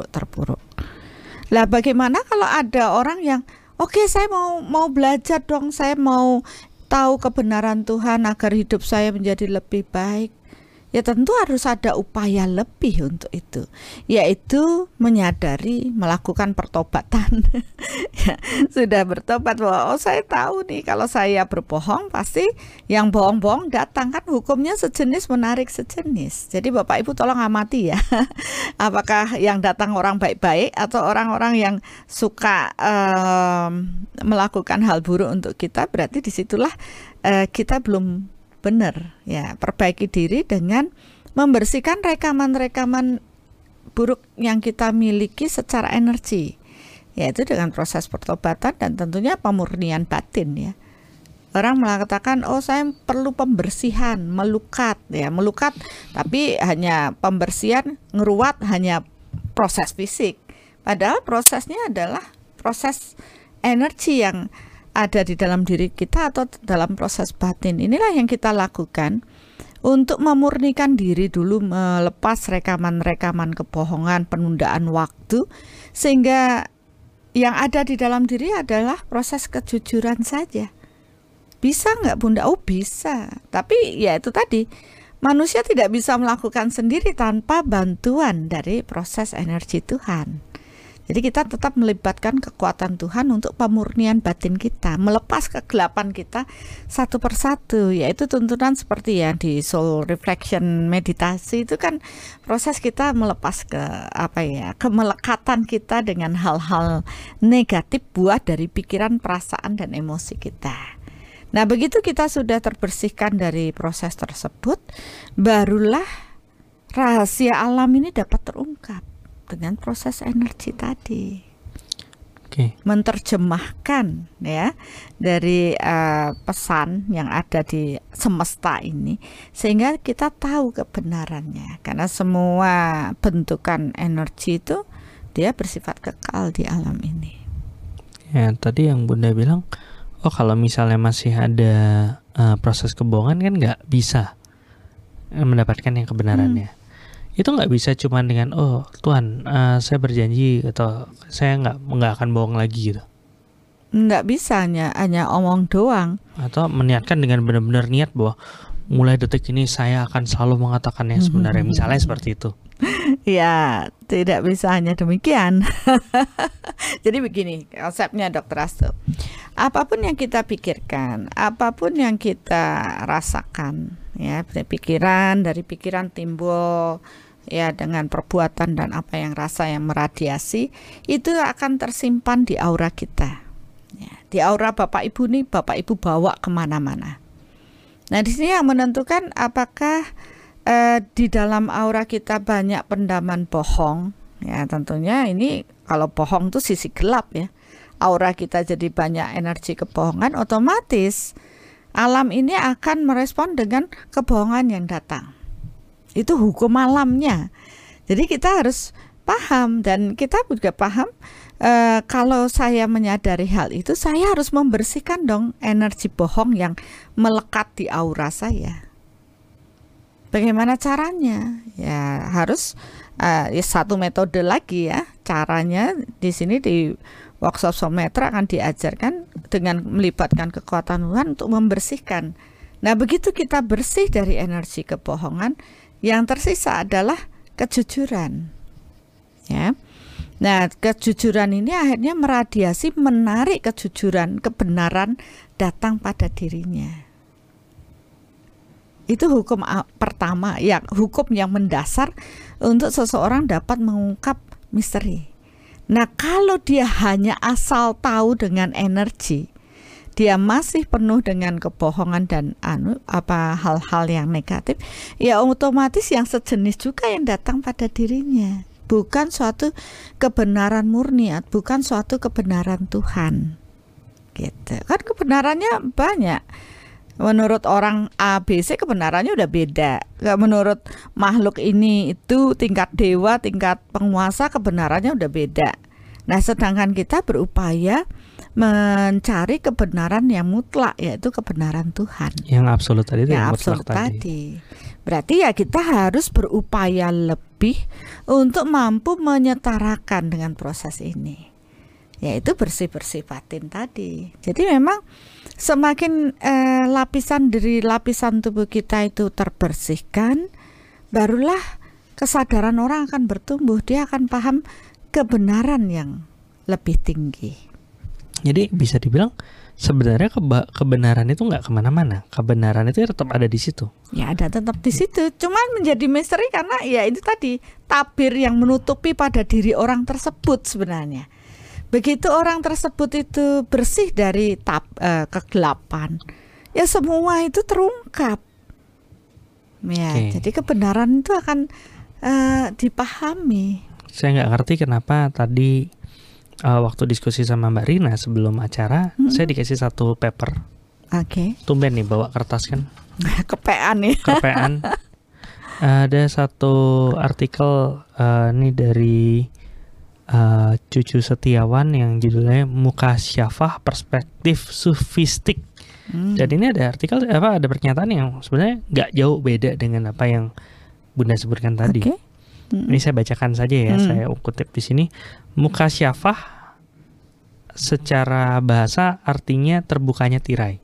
Lah bagaimana kalau ada orang yang, oke, saya mau belajar dong, saya mau tahu kebenaran Tuhan agar hidup saya menjadi lebih baik. Ya tentu harus ada upaya lebih untuk itu, yaitu menyadari, melakukan pertobatan. Ya, sudah bertobat bahwa saya tahu nih kalau saya berbohong pasti yang bohong-bohong datang, kan hukumnya sejenis menarik sejenis. Jadi Bapak Ibu tolong amati ya, apakah yang datang orang baik-baik atau orang-orang yang suka melakukan hal buruk untuk kita, berarti disitulah kita belum benar ya. Perbaiki diri dengan membersihkan rekaman-rekaman buruk yang kita miliki secara energi, yaitu dengan proses pertobatan dan tentunya pemurnian batin ya. Orang mengatakan, saya perlu pembersihan, melukat ya, melukat, tapi hanya pembersihan, ngeruat hanya proses fisik, padahal prosesnya adalah proses energi yang ada di dalam diri kita atau dalam proses batin. Inilah yang kita lakukan untuk memurnikan diri dulu, melepas rekaman-rekaman kebohongan, penundaan waktu, sehingga yang ada di dalam diri adalah proses kejujuran saja. Bisa nggak Bunda? Oh bisa, tapi ya itu tadi, manusia tidak bisa melakukan sendiri tanpa bantuan dari proses energi Tuhan. Jadi kita tetap melibatkan kekuatan Tuhan untuk pemurnian batin kita, melepas kegelapan kita satu persatu, yaitu tuntunan seperti ya di soul reflection meditasi itu kan proses kita melepas kemelekatan kita dengan hal-hal negatif buah dari pikiran, perasaan dan emosi kita. Nah, begitu kita sudah terbersihkan dari proses tersebut, barulah rahasia alam ini dapat terungkap dengan proses energi tadi. Menerjemahkan ya dari pesan yang ada di semesta ini, sehingga kita tahu kebenarannya. Karena semua bentukan energi itu dia bersifat kekal di alam ini. Ya, tadi yang Bunda bilang, kalau misalnya masih ada proses kebohongan kan nggak bisa mendapatkan yang kebenarannya. Itu nggak bisa cuma dengan Tuhan, saya berjanji atau saya nggak akan bohong lagi gitu. Nggak bisa, hanya omong doang. Atau meniatkan dengan benar-benar niat bahwa mulai detik ini saya akan selalu mengatakan yang sebenarnya, misalnya seperti itu. Ya, tidak bisa hanya demikian. Jadi begini konsepnya Dr. Astu. Apapun yang kita pikirkan, apapun yang kita rasakan, ya, dari pikiran timbul ya dengan perbuatan dan apa yang rasa yang meradiasi, itu akan tersimpan di aura kita. Ya, di aura Bapak Ibu nih, Bapak Ibu bawa kemana-mana. Nah, di sini yang menentukan apakah di dalam aura kita banyak pendaman bohong. Ya, tentunya ini kalau bohong itu sisi gelap ya. Aura kita jadi banyak energi kebohongan, otomatis alam ini akan merespon dengan kebohongan yang datang. Itu hukum alamnya. Jadi kita harus paham, dan kita juga paham kalau saya menyadari hal itu, saya harus membersihkan dong energi bohong yang melekat di aura saya. Bagaimana caranya? Ya harus satu metode lagi ya. Caranya di sini di workshop Soulmetra akan diajarkan dengan melibatkan kekuatan Tuhan untuk membersihkan. Nah, begitu kita bersih dari energi kebohongan, yang tersisa adalah kejujuran. Ya. Nah, kejujuran ini akhirnya meradiasi, menarik kejujuran, kebenaran datang pada dirinya. Itu hukum pertama, ya, hukum yang mendasar untuk seseorang dapat mengungkap misteri. Nah, kalau dia hanya asal tahu dengan energi, dia masih penuh dengan kebohongan dan hal-hal yang negatif, ya otomatis yang sejenis juga yang datang pada dirinya. Bukan suatu kebenaran murni, bukan suatu kebenaran Tuhan. Gitu. Kan kebenarannya banyak. Menurut orang A, B, C kebenarannya udah beda. Menurut makhluk ini itu tingkat dewa, tingkat penguasa kebenarannya udah beda. Nah, sedangkan kita berupaya mencari kebenaran yang mutlak, yaitu kebenaran Tuhan. Yang absolut tadi itu yang absolut tadi. Berarti ya kita harus berupaya lebih untuk mampu menyetarakan dengan proses ini, yaitu bersih-bersih batin tadi. Jadi memang semakin lapisan dari lapisan tubuh kita itu terbersihkan, barulah kesadaran orang akan bertumbuh. Dia akan paham kebenaran yang lebih tinggi. Jadi bisa dibilang sebenarnya kebenaran itu nggak kemana-mana. Kebenaran itu tetap ada di situ. Ya, ada tetap di situ. Cuman menjadi misteri karena ya itu tadi, tabir yang menutupi pada diri orang tersebut sebenarnya. Begitu orang tersebut itu bersih dari kegelapan, ya semua itu terungkap. Ya, jadi kebenaran itu akan dipahami. Saya nggak ngerti kenapa tadi waktu diskusi sama Mbak Rina sebelum acara, saya dikasih satu paper. Tumben nih bawa kertas kan? Kepean nih. Kepean. Ada satu artikel nih dari Cucu Setiawan yang judulnya Mukasyafah Perspektif Sufistik. Dan ini ada artikel ada pernyataan yang sebenarnya nggak jauh beda dengan apa yang Bunda sebutkan tadi. Ini saya bacakan saja ya, saya kutip di sini. Mukasyafah secara bahasa artinya terbukanya tirai,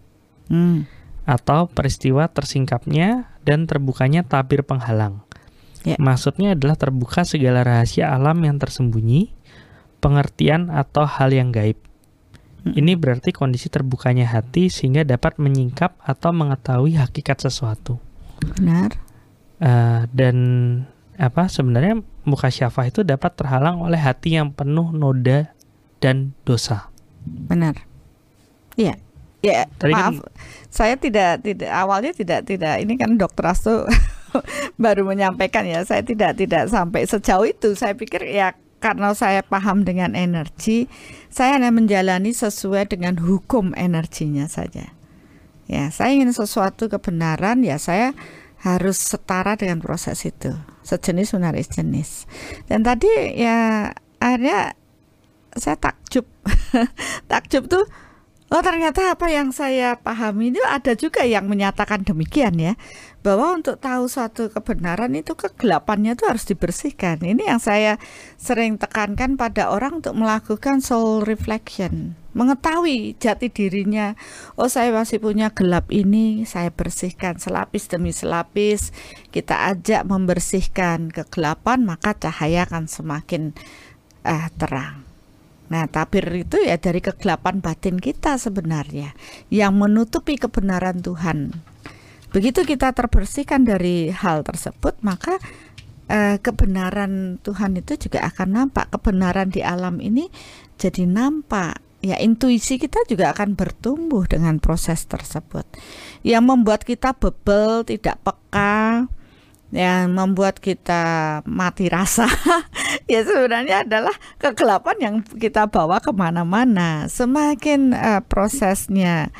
atau peristiwa tersingkapnya dan terbukanya tabir penghalang. Maksudnya adalah terbuka segala rahasia alam yang tersembunyi, pengertian atau hal yang gaib. Ini berarti kondisi terbukanya hati sehingga dapat menyingkap atau mengetahui hakikat sesuatu. Benar. Dan sebenarnya mukasyafah itu dapat terhalang oleh hati yang penuh noda dan dosa. Benar. Iya. Ya, Tadi maaf, saya tidak awalnya tidak ini kan Dokter Asto baru menyampaikan ya, saya tidak sampai sejauh itu. Saya pikir ya karena saya paham dengan energi, saya hanya menjalani sesuai dengan hukum energinya saja. Ya, saya ingin sesuatu kebenaran, ya saya harus setara dengan proses itu, sejenis menarik jenis. Dan tadi ya akhirnya saya takjub, takjub tuh. Oh ternyata apa yang saya pahami itu ada juga yang menyatakan demikian ya, bahwa untuk tahu suatu kebenaran itu kegelapannya itu harus dibersihkan. Ini yang saya sering tekankan pada orang untuk melakukan soul reflection, mengetahui jati dirinya. Oh saya masih punya gelap ini, saya bersihkan selapis demi selapis. Kita ajak membersihkan kegelapan, maka cahaya akan semakin terang. Nah, tabir itu ya dari kegelapan batin kita sebenarnya yang menutupi kebenaran Tuhan. Begitu kita terbersihkan dari hal tersebut, maka kebenaran Tuhan itu juga akan nampak. Kebenaran di alam ini jadi nampak. Ya, intuisi kita juga akan bertumbuh dengan proses tersebut. Yang membuat kita bebel, tidak peka, yang membuat kita mati rasa ya sebenarnya adalah kegelapan yang kita bawa kemana-mana. Semakin prosesnya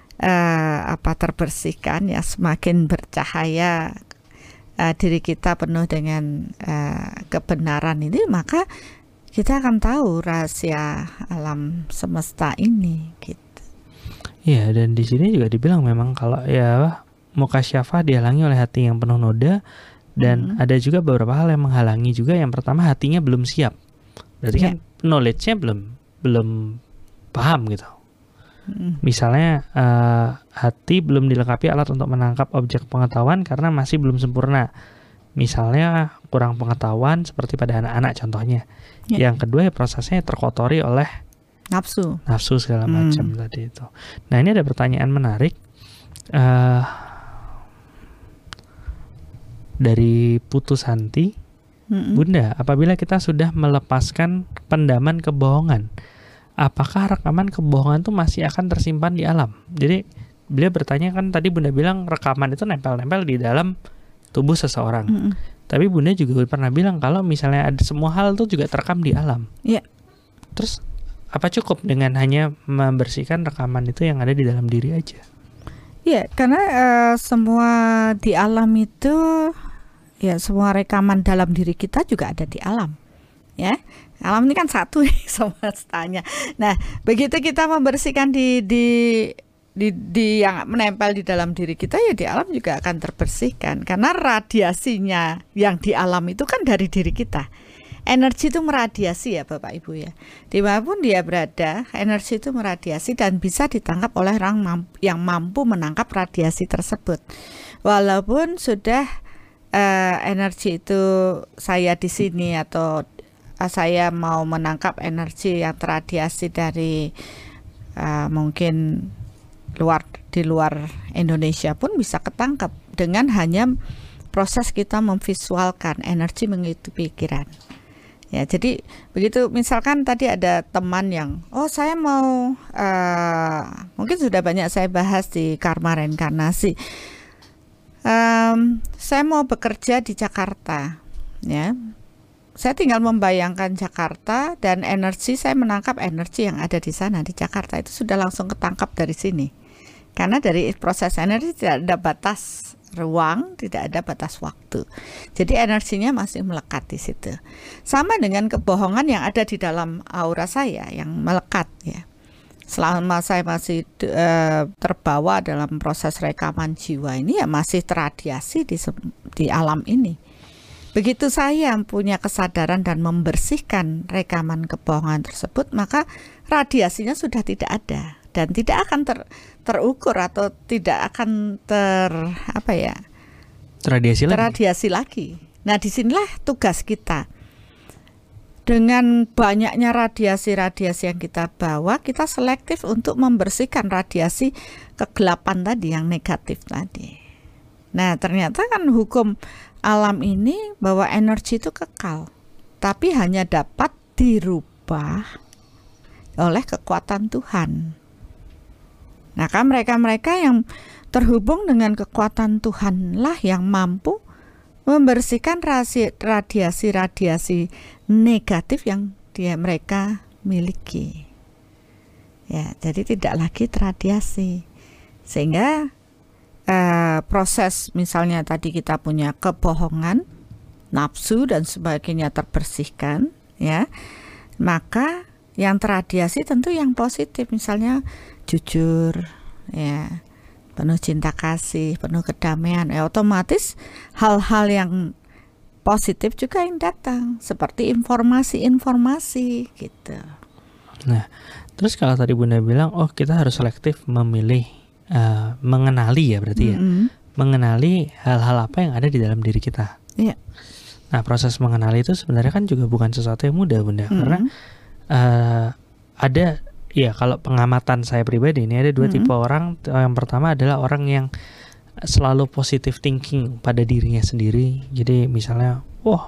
terbersihkan, ya semakin bercahaya diri kita penuh dengan kebenaran ini, maka kita akan tahu rahasia alam semesta ini gitu. Iya, dan di sini juga dibilang memang kalau ya mukasyafah dihalangi oleh hati yang penuh noda, dan ada juga beberapa hal yang menghalangi juga. Yang pertama, hatinya belum siap. Berarti kan knowledge-nya belum paham gitu. Misalnya hati belum dilengkapi alat untuk menangkap objek pengetahuan karena masih belum sempurna. Misalnya kurang pengetahuan seperti pada anak-anak contohnya. Yang kedua ya prosesnya terkotori oleh nafsu segala macam tadi itu. Nah ini ada pertanyaan menarik dari Putu Santi. Bunda, apabila kita sudah melepaskan pendaman kebohongan, apakah rekaman kebohongan itu masih akan tersimpan di alam? Jadi beliau bertanya, kan tadi Bunda bilang rekaman itu nempel-nempel di dalam tubuh seseorang. Tapi Bunda juga pernah bilang kalau misalnya ada semua hal itu juga terekam di alam. Terus apa cukup dengan hanya membersihkan rekaman itu yang ada di dalam diri aja? Ya, karena semua di alam itu, ya semua rekaman dalam diri kita juga ada di alam. Ya, alam ini kan satu semestanya. Nah, begitu kita membersihkan di yang menempel di dalam diri kita, ya di alam juga akan terbersihkan. Karena radiasinya yang di alam itu kan dari diri kita. Energi itu meradiasi ya Bapak Ibu ya. Dimanapun dia berada, energi itu meradiasi dan bisa ditangkap oleh orang yang mampu menangkap radiasi tersebut. Walaupun sudah energi itu saya di sini atau saya mau menangkap energi yang terradiasi dari mungkin di luar Indonesia pun bisa ketangkap dengan hanya proses kita memvisualkan energi mengikuti pikiran. Ya, jadi begitu misalkan tadi ada teman yang, saya mau, mungkin sudah banyak saya bahas di karma reinkarnasi, saya mau bekerja di Jakarta, ya, saya tinggal membayangkan Jakarta dan energi saya menangkap energi yang ada di sana di Jakarta itu sudah langsung ketangkap dari sini, karena dari proses energi tidak ada batas ruang, tidak ada batas waktu. Jadi energinya masih melekat di situ. Sama dengan kebohongan yang ada di dalam aura saya yang melekat ya. Selama saya masih terbawa dalam proses rekaman jiwa ini, ya masih terradiasi di alam ini. Begitu saya punya kesadaran dan membersihkan rekaman kebohongan tersebut, maka radiasinya sudah tidak ada dan tidak akan terukur atau tidak akan terradiasi lagi. Nah, disinilah tugas kita. Dengan banyaknya radiasi-radiasi yang kita bawa, kita selektif untuk membersihkan radiasi kegelapan tadi, yang negatif tadi. Nah, ternyata kan hukum alam ini bahwa energi itu kekal, tapi hanya dapat dirubah oleh kekuatan Tuhan. Nah, kan mereka-mereka yang terhubung dengan kekuatan Tuhan lah yang mampu membersihkan radiasi-radiasi negatif yang mereka miliki. Ya, jadi tidak lagi terradiasi. Sehingga proses misalnya tadi kita punya kebohongan, nafsu dan sebagainya terbersihkan, ya. Maka yang terradiasi tentu yang positif, misalnya jujur, ya, penuh cinta kasih, penuh kedamaian, otomatis hal-hal yang positif juga yang datang, seperti informasi-informasi gitu. Nah, terus kalau tadi Bunda bilang, oh kita harus selektif memilih, mengenali ya berarti ya, mengenali hal-hal apa yang ada di dalam diri kita. Iya. Nah, proses mengenali itu sebenarnya kan juga bukan sesuatu yang mudah, Bunda, karena ada, ya kalau pengamatan saya pribadi ini ada dua tipe orang. Yang pertama adalah orang yang selalu positive thinking pada dirinya sendiri. Jadi misalnya, wah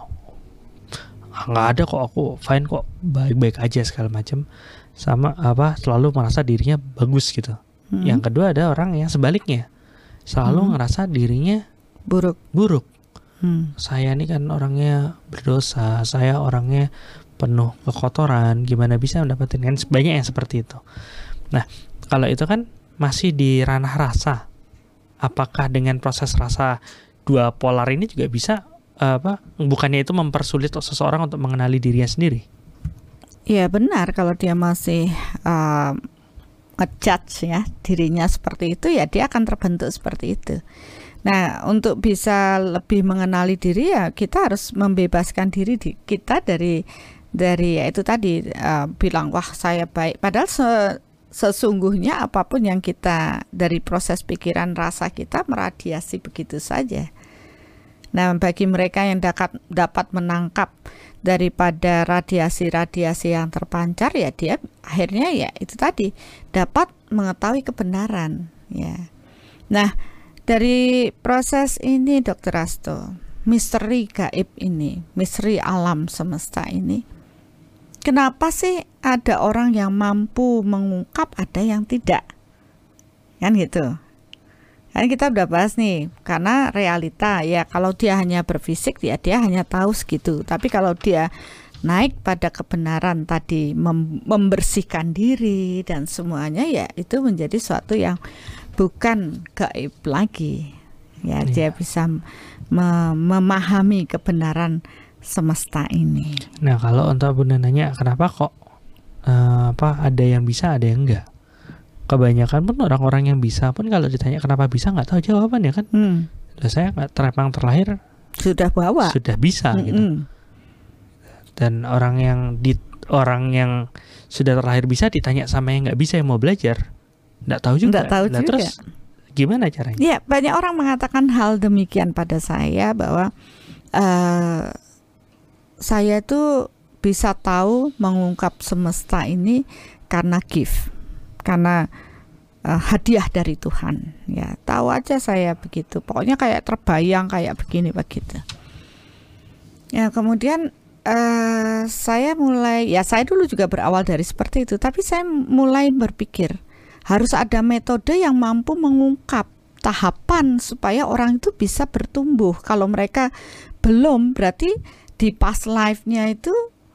nggak ada kok, aku fine kok, baik-baik aja segala macam, sama selalu merasa dirinya bagus gitu. Yang kedua ada orang yang sebaliknya, selalu ngerasa dirinya buruk. Saya ini kan orangnya berdosa, saya orangnya penuh kekotoran, gimana bisa mendapatkan, kan banyak yang seperti itu. Nah, kalau itu kan masih di ranah rasa. Apakah dengan proses rasa dua polar ini juga bisa bukannya itu mempersulit seseorang untuk mengenali dirinya sendiri? Ya benar, kalau dia masih ngejudge ya dirinya seperti itu, ya dia akan terbentuk seperti itu. Nah, untuk bisa lebih mengenali diri, ya kita harus membebaskan diri kita dari ya itu tadi, bilang wah saya baik, padahal sesungguhnya apapun yang kita dari proses pikiran rasa kita meradiasi begitu saja. Nah, bagi mereka yang dapat menangkap daripada radiasi-radiasi yang terpancar, ya dia akhirnya ya itu tadi dapat mengetahui kebenaran, ya. Nah, dari proses ini Dr. Asto, misteri gaib ini, misteri alam semesta ini, kenapa sih ada orang yang mampu mengungkap, ada yang tidak? Kan gitu. Kan kita udah bahas nih, karena realita ya kalau dia hanya berfisik, dia hanya tahu segitu. Tapi kalau dia naik pada kebenaran tadi, membersihkan diri dan semuanya, ya itu menjadi suatu yang bukan gaib lagi. Ya, dia bisa memahami kebenaran semesta ini. Nah, kalau untuk Bunda nanya kenapa kok ada yang bisa, ada yang enggak? Kebanyakan pun orang-orang yang bisa pun kalau ditanya kenapa bisa nggak tahu jawabannya kan. Saya memang terlahir sudah bisa gitu. Dan orang yang sudah terlahir bisa ditanya sama yang nggak bisa yang mau belajar, nggak tahu juga. Terus gimana caranya? Ya, banyak orang mengatakan hal demikian pada saya, bahwa saya tuh bisa tahu mengungkap semesta ini karena gift, karena hadiah dari Tuhan. Ya, tahu aja saya begitu. Pokoknya kayak terbayang kayak begini begitu. Ya, kemudian saya dulu juga berawal dari seperti itu, tapi saya mulai berpikir harus ada metode yang mampu mengungkap tahapan supaya orang itu bisa bertumbuh. Kalau mereka belum, berarti di past life-nya itu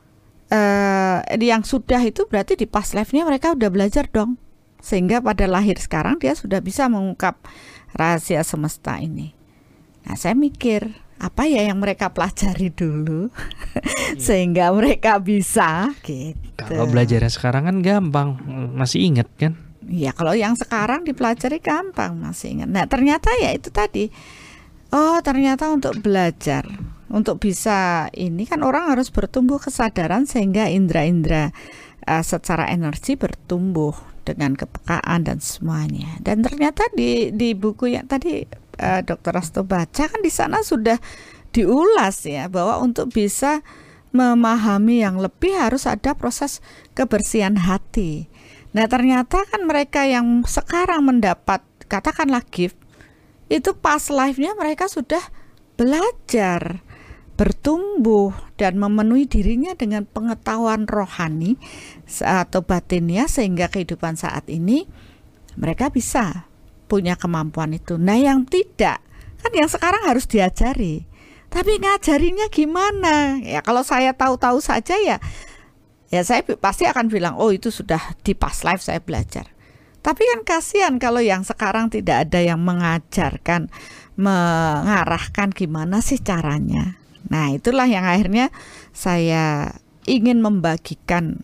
yang sudah itu berarti di past life-nya mereka udah belajar dong, sehingga pada lahir sekarang dia sudah bisa mengungkap rahasia semesta ini. Nah, saya mikir apa ya yang mereka pelajari dulu sehingga mereka bisa gitu. Kalau belajarnya sekarang kan gampang, masih ingat kan? Ya, kalau yang sekarang dipelajari gampang, masih ingat. Nah, ternyata ya itu tadi. Oh, ternyata untuk belajar, untuk bisa ini kan orang harus bertumbuh kesadaran sehingga indera-indera secara energi bertumbuh dengan kepekaan dan semuanya. Dan ternyata di buku yang tadi Dr. Asto baca kan di sana sudah diulas ya, bahwa untuk bisa memahami yang lebih harus ada proses kebersihan hati. Nah, ternyata kan mereka yang sekarang mendapat katakanlah gift, itu past life-nya mereka sudah belajar, bertumbuh dan memenuhi dirinya dengan pengetahuan rohani atau batinnya, sehingga kehidupan saat ini mereka bisa punya kemampuan itu. Nah yang tidak, kan yang sekarang harus diajari. Tapi ngajarinya gimana? Ya kalau saya tahu-tahu saja ya saya pasti akan bilang, oh itu sudah di past life saya belajar. Tapi kan kasihan kalau yang sekarang tidak ada yang mengajarkan, mengarahkan gimana sih caranya. Nah itulah yang akhirnya saya ingin membagikan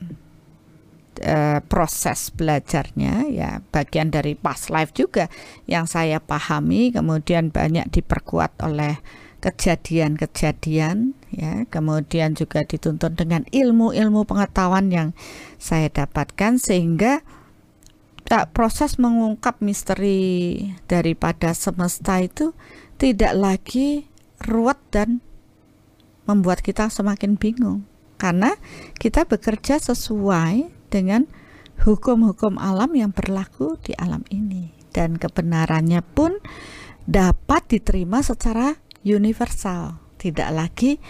proses belajarnya, ya bagian dari past life juga yang saya pahami, kemudian banyak diperkuat oleh kejadian-kejadian, ya kemudian juga dituntun dengan ilmu-ilmu pengetahuan yang saya dapatkan, sehingga proses mengungkap misteri daripada semesta itu tidak lagi ruwet dan membuat kita semakin bingung, karena kita bekerja sesuai dengan hukum-hukum alam yang berlaku di alam ini, dan kebenarannya pun dapat diterima secara universal, tidak lagi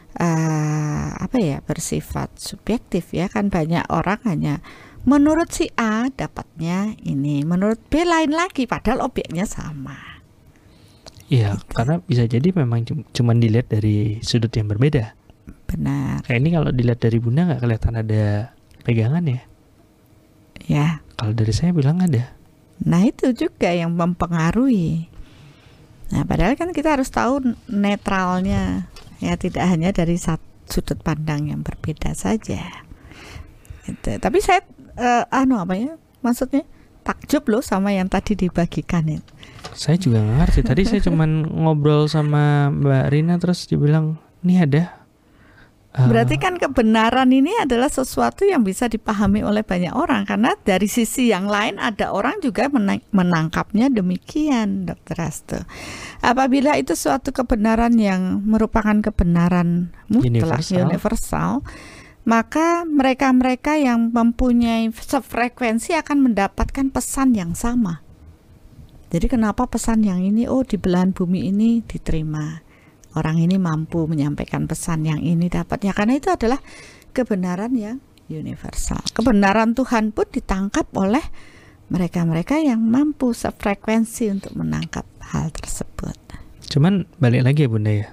bersifat subjektif, ya kan banyak orang hanya menurut si A dapatnya ini, menurut B lain lagi, padahal objeknya sama. Iya, Gitu. karena bisa jadi memang cuma dilihat dari sudut yang berbeda. Benar. Kayak ini kalau dilihat dari Bunda nggak kelihatan ada pegangan ya. Ya. Kalau dari saya bilang ada. Nah itu juga yang mempengaruhi. Nah padahal kan kita harus tahu netralnya, ya tidak hanya dari sudut pandang yang berbeda saja. Gitu. Tapi saya maksudnya takjub loh sama yang tadi dibagikan itu. Saya juga nggak ngerti. Tadi saya cuman ngobrol sama Mbak Rina terus dibilang ini ada. Berarti kan kebenaran ini adalah sesuatu yang bisa dipahami oleh banyak orang, karena dari sisi yang lain ada orang juga menangkapnya demikian, Dr. Hasto. Apabila itu suatu kebenaran yang merupakan kebenaran mutlak universal, maka mereka-mereka yang mempunyai sefrekuensi akan mendapatkan pesan yang sama. Jadi kenapa pesan yang ini, di belahan bumi ini diterima, orang ini mampu menyampaikan pesan yang ini dapatnya, karena itu adalah kebenaran yang universal. Kebenaran Tuhan pun ditangkap oleh mereka-mereka yang mampu sefrekuensi untuk menangkap hal tersebut. Cuman balik lagi ya Bunda ya,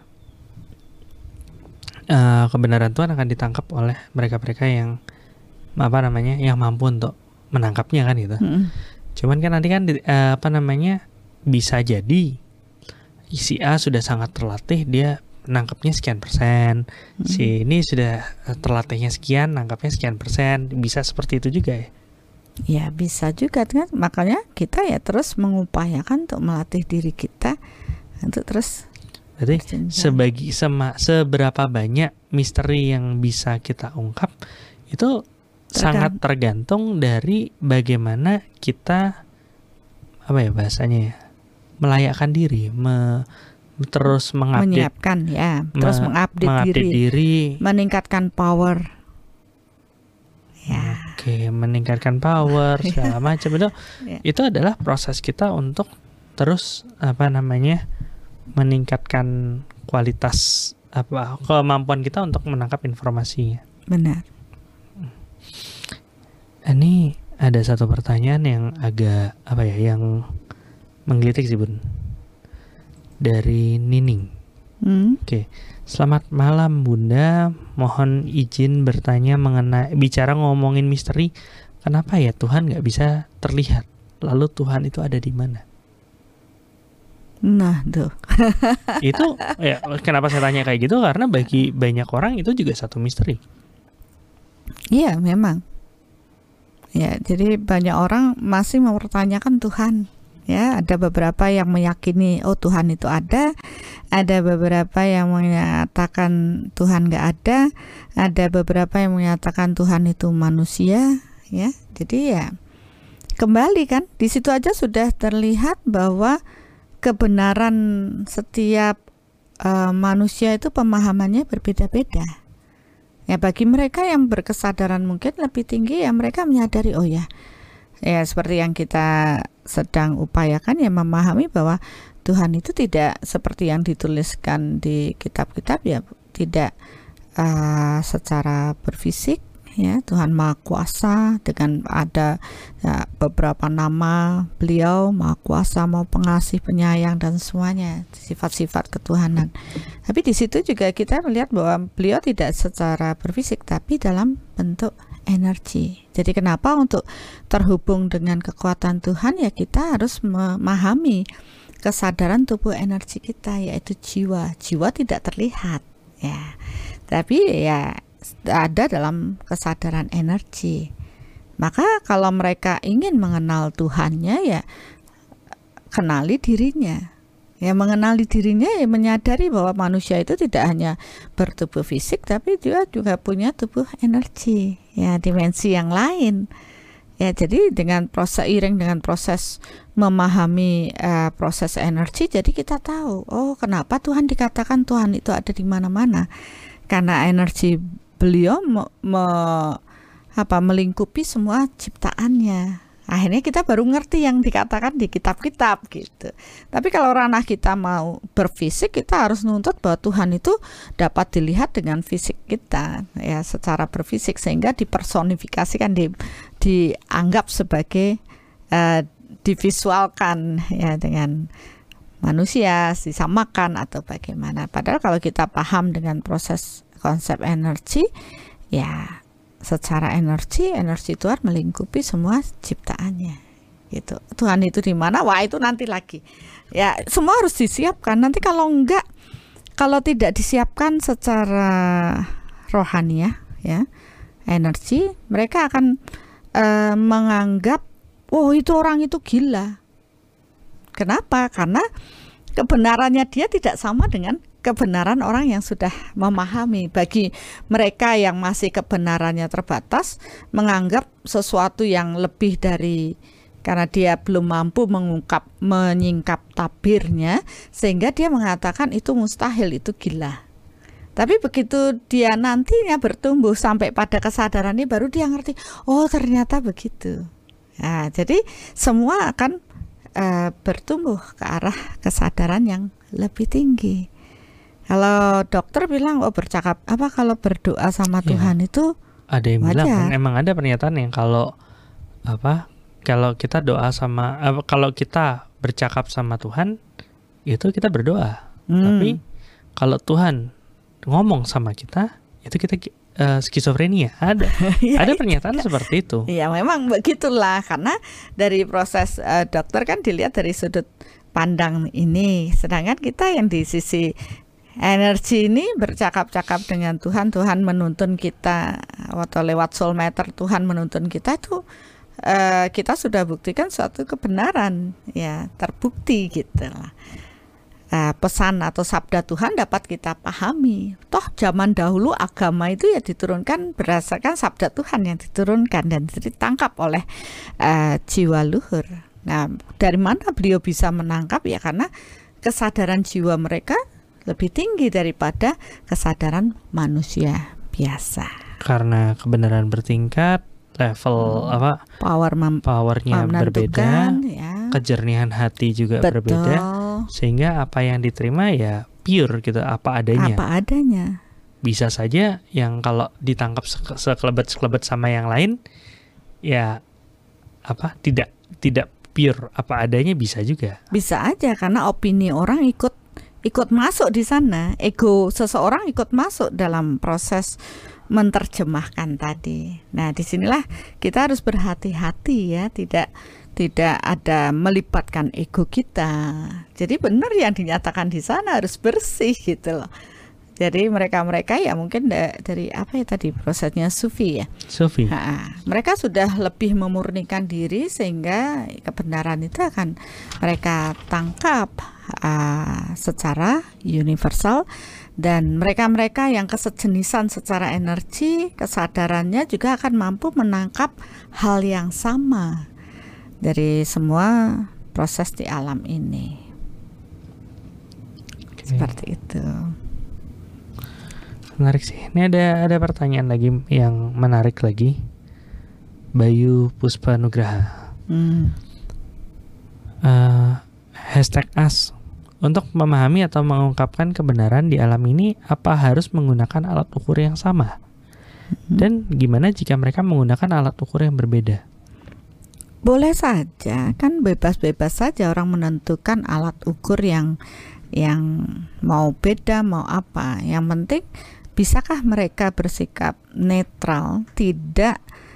kebenaran Tuhan akan ditangkap oleh mereka-mereka yang yang mampu untuk menangkapnya kan gitu. Cuman kan nanti kan bisa jadi si A sudah sangat terlatih, dia nangkapnya sekian persen. Si ini sudah terlatihnya sekian, nangkapnya sekian persen. Bisa seperti itu juga ya? Ya bisa juga kan. Makanya kita ya terus mengupayakan untuk melatih diri kita untuk terus. Jadi seberapa banyak misteri yang bisa kita ungkap itu sangat tergantung dari bagaimana kita melayakkan diri, terus menyiapkan terus mengupdate diri, meningkatkan power. Ya. Oke, meningkatkan power segala macam itu adalah proses kita untuk terus meningkatkan kualitas kemampuan kita untuk menangkap informasinya. Benar. Ini ada satu pertanyaan yang agak yang menggelitik sih Bun, dari Nining. Oke. Selamat malam Bunda, mohon izin bertanya mengenai ngomongin misteri, kenapa ya Tuhan nggak bisa terlihat? Lalu Tuhan itu ada di mana? Nah tuh. Itu kenapa saya tanya kayak gitu, karena bagi banyak orang itu juga satu misteri. Iya memang. Ya, jadi banyak orang masih mempertanyakan Tuhan. Ya, ada beberapa yang meyakini Tuhan itu ada beberapa yang menyatakan Tuhan nggak ada beberapa yang menyatakan Tuhan itu manusia. Ya, jadi ya kembali kan di situ aja sudah terlihat bahwa kebenaran setiap manusia itu pemahamannya berbeda-beda. Ya bagi mereka yang berkesadaran mungkin lebih tinggi, ya mereka menyadari ya seperti yang kita sedang upayakan, ya memahami bahwa Tuhan itu tidak seperti yang dituliskan di kitab-kitab, ya tidak secara berfisik, ya, Tuhan Maha Kuasa dengan ada ya, beberapa nama beliau, Maha Kuasa, Maha Pengasih, Penyayang, dan semuanya sifat-sifat ketuhanan. Tapi di situ juga kita melihat bahwa beliau tidak secara berfisik tapi dalam bentuk energi. Jadi kenapa untuk terhubung dengan kekuatan Tuhan ya kita harus memahami kesadaran tubuh energi kita, yaitu jiwa. Jiwa tidak terlihat ya, tapi ya ada dalam kesadaran energi. Maka kalau mereka ingin mengenal Tuhannya ya kenali dirinya. Ya mengenali dirinya ya menyadari bahwa manusia itu tidak hanya bertubuh fisik tapi juga punya tubuh energi, ya dimensi yang lain. Ya jadi dengan seiring dengan proses memahami proses energi, jadi kita tahu oh kenapa Tuhan dikatakan Tuhan itu ada di mana-mana, karena energi beliau melingkupi semua ciptaannya. Akhirnya kita baru ngerti yang dikatakan di kitab-kitab gitu. Tapi kalau ranah kita mau berfisik, kita harus nuntut bahwa Tuhan itu dapat dilihat dengan fisik kita, ya secara berfisik, sehingga dipersonifikasikan, dianggap sebagai divisualkan ya dengan manusia, disamakan atau bagaimana. Padahal kalau kita paham dengan proses konsep energi, ya secara energi Tuhan melingkupi semua ciptaannya gitu. Tuhan itu di mana? Wah, itu nanti lagi. Ya, semua harus disiapkan. Nanti kalau tidak disiapkan secara rohani ya, energi, mereka akan menganggap oh itu orang itu gila. Kenapa? Karena kebenarannya dia tidak sama dengan kebenaran orang yang sudah memahami. Bagi mereka yang masih kebenarannya terbatas, menganggap sesuatu yang lebih dari, karena dia belum mampu menyingkap tabirnya, sehingga dia mengatakan itu mustahil, itu gila. Tapi begitu dia nantinya bertumbuh sampai pada kesadaran ini, baru dia ngerti, oh ternyata begitu. Nah, jadi semua akan bertumbuh ke arah kesadaran yang lebih tinggi. Kalau dokter bilang kalau berdoa sama Tuhan itu ada yang wajar. bilang kan, emang ada pernyataan yang kalau kita doa sama kalau kita bercakap sama Tuhan itu kita berdoa. Tapi kalau Tuhan ngomong sama kita itu kita skizofrenia. Ada pernyataan seperti itu. Iya, memang begitulah, karena dari proses dokter kan dilihat dari sudut pandang ini, sedangkan kita yang di sisi energi ini bercakap-cakap dengan Tuhan menuntun kita, atau lewat soul matter Tuhan menuntun kita, itu kita sudah buktikan suatu kebenaran, ya terbukti gitu lah. Pesan atau sabda Tuhan dapat kita pahami. Toh zaman dahulu agama itu ya diturunkan berdasarkan sabda Tuhan yang diturunkan dan ditangkap oleh jiwa luhur. Nah, dari mana beliau bisa menangkap? Ya karena kesadaran jiwa mereka lebih tinggi daripada kesadaran manusia biasa. Karena kebenaran bertingkat, level powernya berbeda, ya. Kejernihan hati juga berbeda, sehingga apa yang diterima ya pure gitu, apa adanya. Bisa saja yang kalau ditangkap sekelebat sama yang lain ya tidak pure apa adanya, bisa juga. Bisa aja karena opini orang ikut masuk di sana, ego seseorang ikut masuk dalam proses menerjemahkan tadi. Nah, disinilah kita harus berhati-hati ya, tidak ada melibatkan ego kita. Jadi benar yang dinyatakan di sana harus bersih gitu loh. Jadi mereka ya mungkin dari prosesnya sufi ya. Sufi. Mereka sudah lebih memurnikan diri sehingga kebenaran itu akan mereka tangkap secara universal, dan mereka yang kesejenisan secara energi, kesadarannya juga akan mampu menangkap hal yang sama dari semua proses di alam ini. Seperti itu. Menarik sih. Ini ada pertanyaan lagi yang menarik lagi. Bayu Puspa Nugraha. #us. Untuk memahami atau mengungkapkan kebenaran di alam ini, apa harus menggunakan alat ukur yang sama? Dan gimana jika mereka menggunakan alat ukur yang berbeda? Boleh saja, kan bebas-bebas saja orang menentukan alat ukur yang mau beda, mau apa. Yang penting bisakah mereka bersikap netral, tidak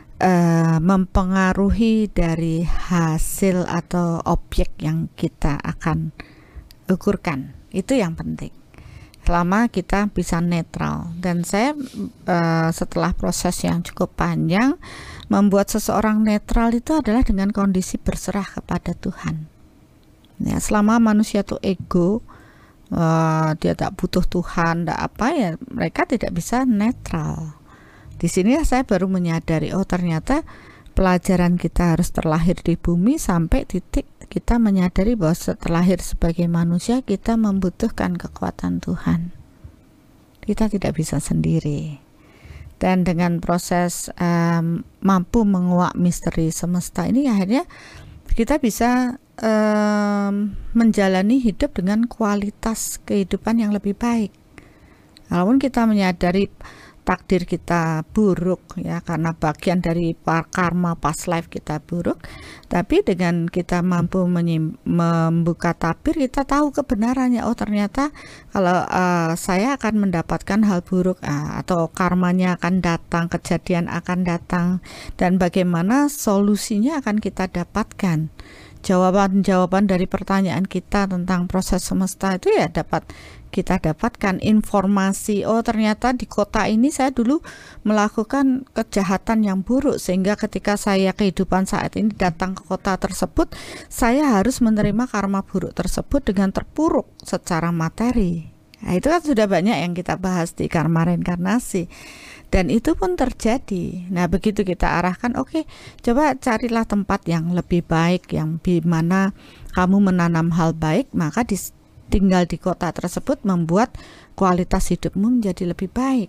mempengaruhi dari hasil atau objek yang kita akan ukurkan. Itu yang penting. Selama kita bisa netral. Dan saya setelah proses yang cukup panjang, membuat seseorang netral itu adalah dengan kondisi berserah kepada Tuhan. Ya, selama manusia itu ego, dia tak butuh Tuhan, tak apa ya, mereka tidak bisa netral. Di sini saya baru menyadari, oh ternyata pelajaran kita harus terlahir di bumi sampai titik kita menyadari bahwa setelah lahir sebagai manusia kita membutuhkan kekuatan Tuhan. Kita tidak bisa sendiri. Dan dengan proses mampu menguak misteri semesta ini, akhirnya kita bisa menjalani hidup dengan kualitas kehidupan yang lebih baik. Walaupun kita menyadari takdir kita buruk ya, karena bagian dari karma past life kita buruk, tapi dengan kita mampu membuka tabir, kita tahu kebenarannya. Oh ternyata kalau saya akan mendapatkan hal buruk, atau karmanya akan datang, kejadian akan datang, dan bagaimana solusinya akan kita dapatkan. Jawaban-jawaban dari pertanyaan kita tentang proses semesta itu ya dapat kita dapatkan. Informasi, oh ternyata di kota ini saya dulu melakukan kejahatan yang buruk, sehingga ketika saya kehidupan saat ini datang ke kota tersebut, saya harus menerima karma buruk tersebut dengan terpuruk secara materi. Nah, itu kan sudah banyak yang kita bahas di karma reinkarnasi. Dan itu pun terjadi. Nah begitu kita arahkan, oke, coba carilah tempat yang lebih baik, yang di mana kamu menanam hal baik, maka tinggal di kota tersebut membuat kualitas hidupmu menjadi lebih baik.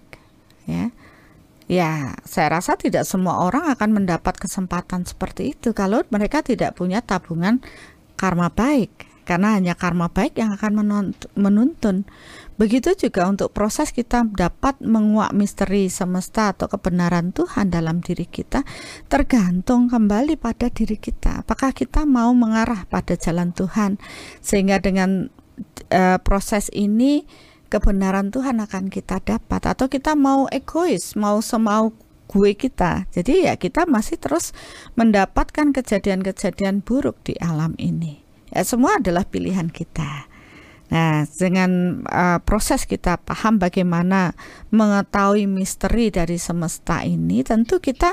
Ya, saya rasa tidak semua orang akan mendapat kesempatan seperti itu kalau mereka tidak punya tabungan karma baik. Karena hanya karma baik yang akan menuntun. Begitu juga untuk proses kita dapat menguak misteri semesta atau kebenaran Tuhan dalam diri kita, tergantung kembali pada diri kita. Apakah kita mau mengarah pada jalan Tuhan, sehingga dengan proses ini kebenaran Tuhan akan kita dapat, atau kita mau egois, mau semau gue kita. Jadi ya kita masih terus mendapatkan kejadian-kejadian buruk di alam ini. Ya, semua adalah pilihan kita. Nah, dengan proses kita paham bagaimana mengetahui misteri dari semesta ini, tentu kita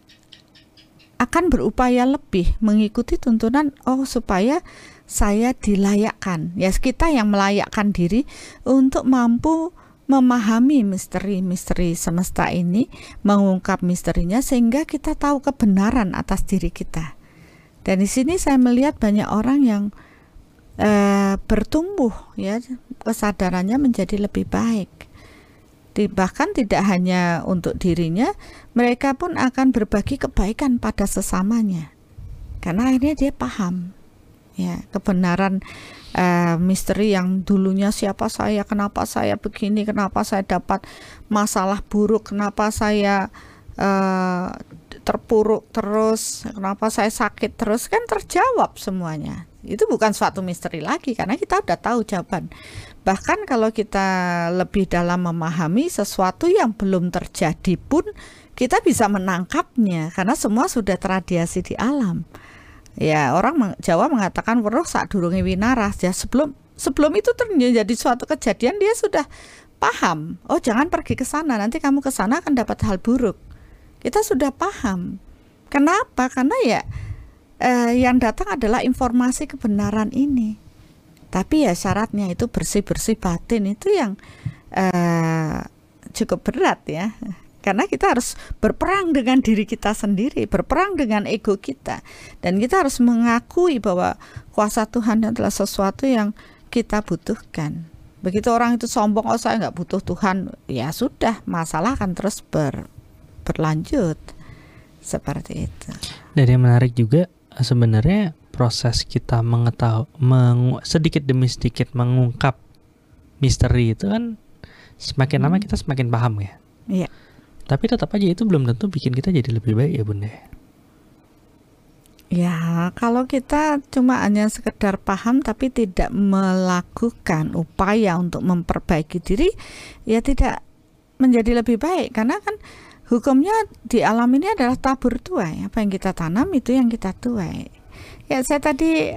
akan berupaya lebih mengikuti tuntunan, supaya saya dilayakkan. Ya, kita yang melayakkan diri untuk mampu memahami misteri-misteri semesta ini, mengungkap misterinya sehingga kita tahu kebenaran atas diri kita. Dan di sini saya melihat banyak orang yang bertumbuh, ya, kesadarannya menjadi lebih baik. Bahkan tidak hanya untuk dirinya, mereka pun akan berbagi kebaikan pada sesamanya. Karena akhirnya dia paham, ya, kebenaran misteri yang dulunya siapa saya, kenapa saya begini, kenapa saya dapat masalah buruk, kenapa saya terpuruk terus, kenapa saya sakit terus, kan terjawab semuanya. Itu bukan suatu misteri lagi karena kita udah tahu jawaban. Bahkan kalau kita lebih dalam memahami sesuatu yang belum terjadi pun kita bisa menangkapnya karena semua sudah terradiasi di alam. Ya, orang Jawa mengatakan weruh sadurunge winaras. Ya, sebelum itu terjadi suatu kejadian dia sudah paham. Oh, jangan pergi ke sana, nanti kamu ke sana akan dapat hal buruk. Kita sudah paham. Kenapa? Karena ya yang datang adalah informasi kebenaran ini. Tapi ya syaratnya itu bersih-bersih batin, itu yang cukup berat ya. Karena kita harus berperang dengan diri kita sendiri, berperang dengan ego kita. Dan kita harus mengakui bahwa kuasa Tuhan adalah sesuatu yang kita butuhkan. Begitu orang itu sombong, oh saya nggak butuh Tuhan, ya sudah, masalah akan terus berlanjut seperti itu. Dan yang menarik juga sebenarnya proses kita sedikit demi sedikit mengungkap misteri itu kan semakin lama kita semakin paham ya. Iya. Tapi tetap aja itu belum tentu bikin kita jadi lebih baik ya Bunda. Ya, kalau kita cuma hanya sekedar paham tapi tidak melakukan upaya untuk memperbaiki diri, ya tidak menjadi lebih baik. Karena kan hukumnya di alam ini adalah tabur tuai. Apa yang kita tanam itu yang kita tuai. Ya, saya tadi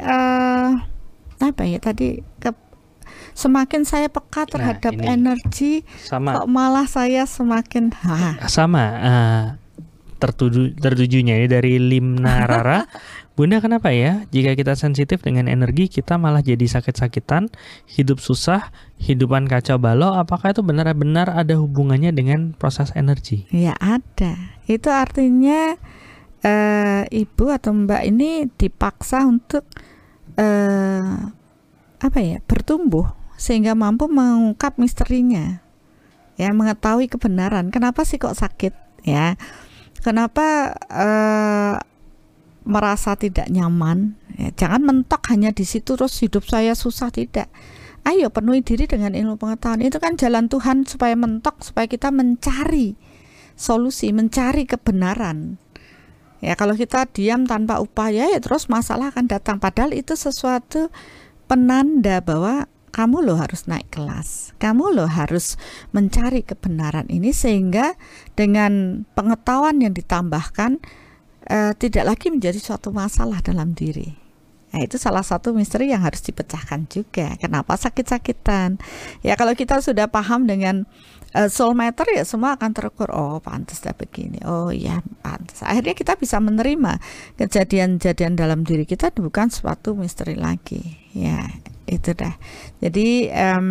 semakin saya peka terhadap energi, kok malah saya semakin tertujunya ini dari Limna Rara. Bunda, kenapa ya jika kita sensitif dengan energi kita malah jadi sakit-sakitan, hidup susah, hidupan kacau balau? Apakah itu benar-benar ada hubungannya dengan proses energi? Ya ada. Itu artinya ibu atau mbak ini dipaksa untuk bertumbuh sehingga mampu mengungkap misterinya, ya, mengetahui kebenaran. Kenapa sih kok sakit, ya? Kenapa merasa tidak nyaman? Ya, jangan mentok hanya di situ terus hidup saya susah, tidak. Ayo penuhi diri dengan ilmu pengetahuan. Itu kan jalan Tuhan supaya mentok, supaya kita mencari solusi, mencari kebenaran. Ya, kalau kita diam tanpa upaya, ya terus masalah akan datang. Padahal itu sesuatu penanda bahwa kamu loh harus naik kelas, kamu loh harus mencari kebenaran ini, sehingga dengan pengetahuan yang ditambahkan tidak lagi menjadi suatu masalah dalam diri. Nah, itu salah satu misteri yang harus dipecahkan juga. Kenapa sakit-sakitan? Ya, kalau kita sudah paham dengan soul matter, ya semua akan terukur. Oh, pantas dah begini. Oh ya, pantas. Akhirnya kita bisa menerima kejadian-kejadian dalam diri kita bukan suatu misteri lagi. Ya, itu dah. Jadi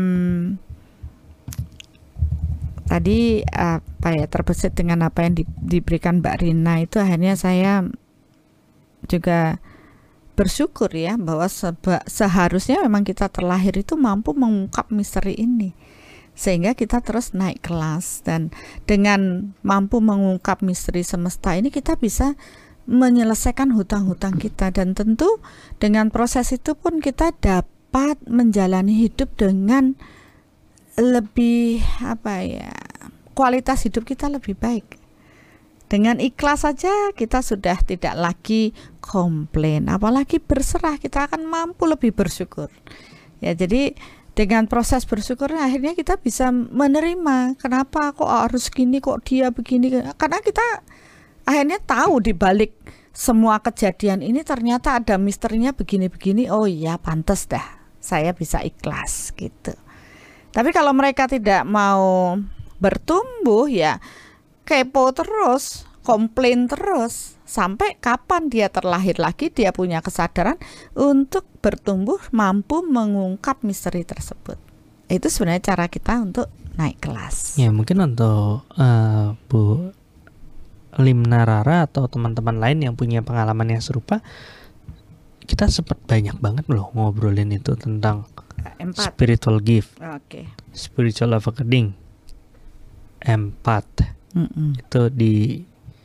tadi terbesit dengan apa yang diberikan Mbak Rina itu, akhirnya saya juga bersyukur ya bahwa seharusnya memang kita terlahir itu mampu mengungkap misteri ini sehingga kita terus naik kelas, dan dengan mampu mengungkap misteri semesta ini kita bisa menyelesaikan hutang-hutang kita, dan tentu dengan proses itu pun kita dapat menjalani hidup dengan lebih kualitas hidup kita lebih baik. Dengan ikhlas saja kita sudah tidak lagi komplain, apalagi berserah, kita akan mampu lebih bersyukur. Ya, jadi dengan proses bersyukur akhirnya kita bisa menerima kenapa kok harus gini, kok dia begini, karena kita akhirnya tahu di balik semua kejadian ini ternyata ada misterinya begini-begini. Oh iya, pantas dah saya bisa ikhlas gitu. Tapi kalau mereka tidak mau bertumbuh, ya kepo terus, komplain terus, sampai kapan dia terlahir lagi dia punya kesadaran untuk bertumbuh, mampu mengungkap misteri tersebut. Itu sebenarnya cara kita untuk naik kelas. Ya, mungkin untuk Bu Limna Rara atau teman-teman lain yang punya pengalaman yang serupa, kita sempat banyak banget loh ngobrolin itu tentang spiritual gift, spiritual awakening, empath. Itu di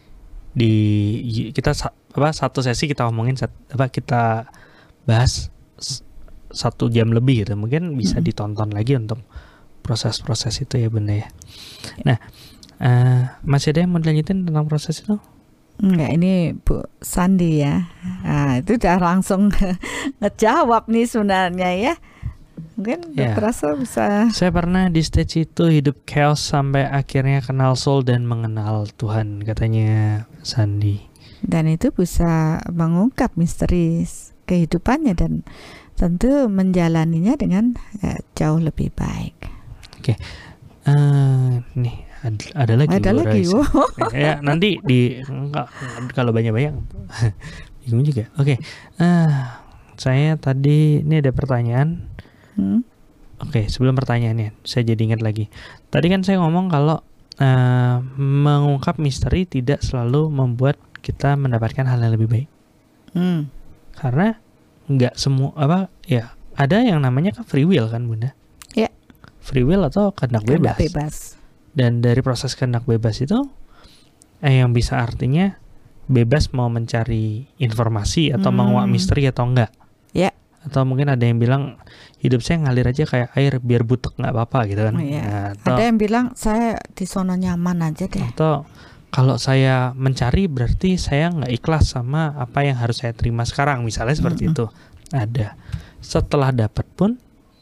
kita satu sesi kita ngomongin kita bahas 1 jam lebih gitu. Mungkin bisa ditonton lagi untuk proses-proses itu ya Bunda ya. Nah, masih ada yang mau dilanjutin tentang proses itu? Enggak, ini Bu Sandi ya. Nah, itu udah langsung ngejawab nih sebenarnya ya. Mungkin terasa bisa. Saya pernah di stage itu hidup chaos sampai akhirnya kenal soul dan mengenal Tuhan, katanya Sandi. Dan itu bisa mengungkap misteri kehidupannya dan tentu menjalaninya dengan jauh lebih baik. Oke. Nih ada lagi. Ada lagi. Ya, nanti kalau banyak-banyak bingung juga. Oke. Saya tadi ini ada pertanyaan. Oke, sebelum pertanyaannya saya jadi ingat lagi. Tadi kan saya ngomong kalau mengungkap misteri tidak selalu membuat kita mendapatkan hal yang lebih baik. Karena nggak semua ada yang namanya free will kan Bunda? Ya. Free will atau kehendak bebas. Dan dari proses kehendak bebas itu yang bisa artinya bebas mau mencari informasi atau menguak misteri atau enggak. Ya. Atau mungkin ada yang bilang hidup saya ngalir aja kayak air, biar butek nggak apa-apa gitu kan. Ada yang bilang saya di zona nyaman aja deh. Atau kalau saya mencari berarti saya nggak ikhlas sama apa yang harus saya terima sekarang, misalnya seperti itu. Ada. Setelah dapat pun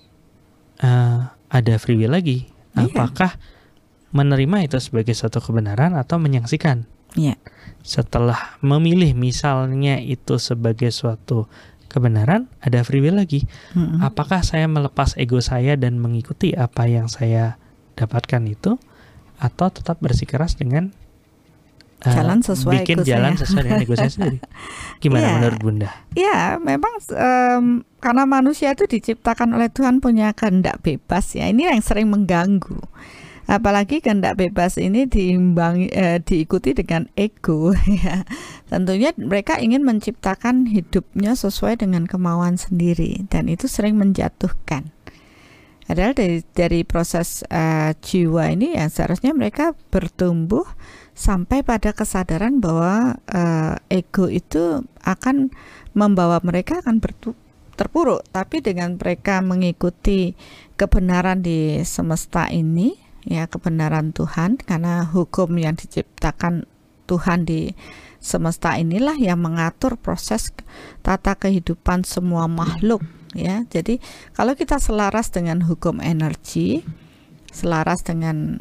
ada free will lagi. Apakah menerima itu sebagai suatu kebenaran atau menyaksikan? Setelah memilih misalnya itu sebagai suatu kebenaran, ada free will lagi. Apakah saya melepas ego saya dan mengikuti apa yang saya dapatkan itu, atau tetap bersikeras dengan jalan sesuai bikin jalan sesuai dengan ego saya sendiri? Gimana menurut Bunda? Ya, memang karena manusia itu diciptakan oleh Tuhan punya kehendak bebas ya. Ini yang sering mengganggu. Apalagi kehendak bebas ini diikuti dengan ego ya. Tentunya mereka ingin menciptakan hidupnya sesuai dengan kemauan sendiri, dan itu sering menjatuhkan. Padahal dari proses jiwa ini ya seharusnya mereka bertumbuh sampai pada kesadaran bahwa ego itu akan membawa mereka akan terpuruk. Tapi dengan mereka mengikuti kebenaran di semesta ini, ya kebenaran Tuhan, karena hukum yang diciptakan Tuhan di semesta inilah yang mengatur proses tata kehidupan semua makhluk ya. Jadi kalau kita selaras dengan hukum energi, selaras dengan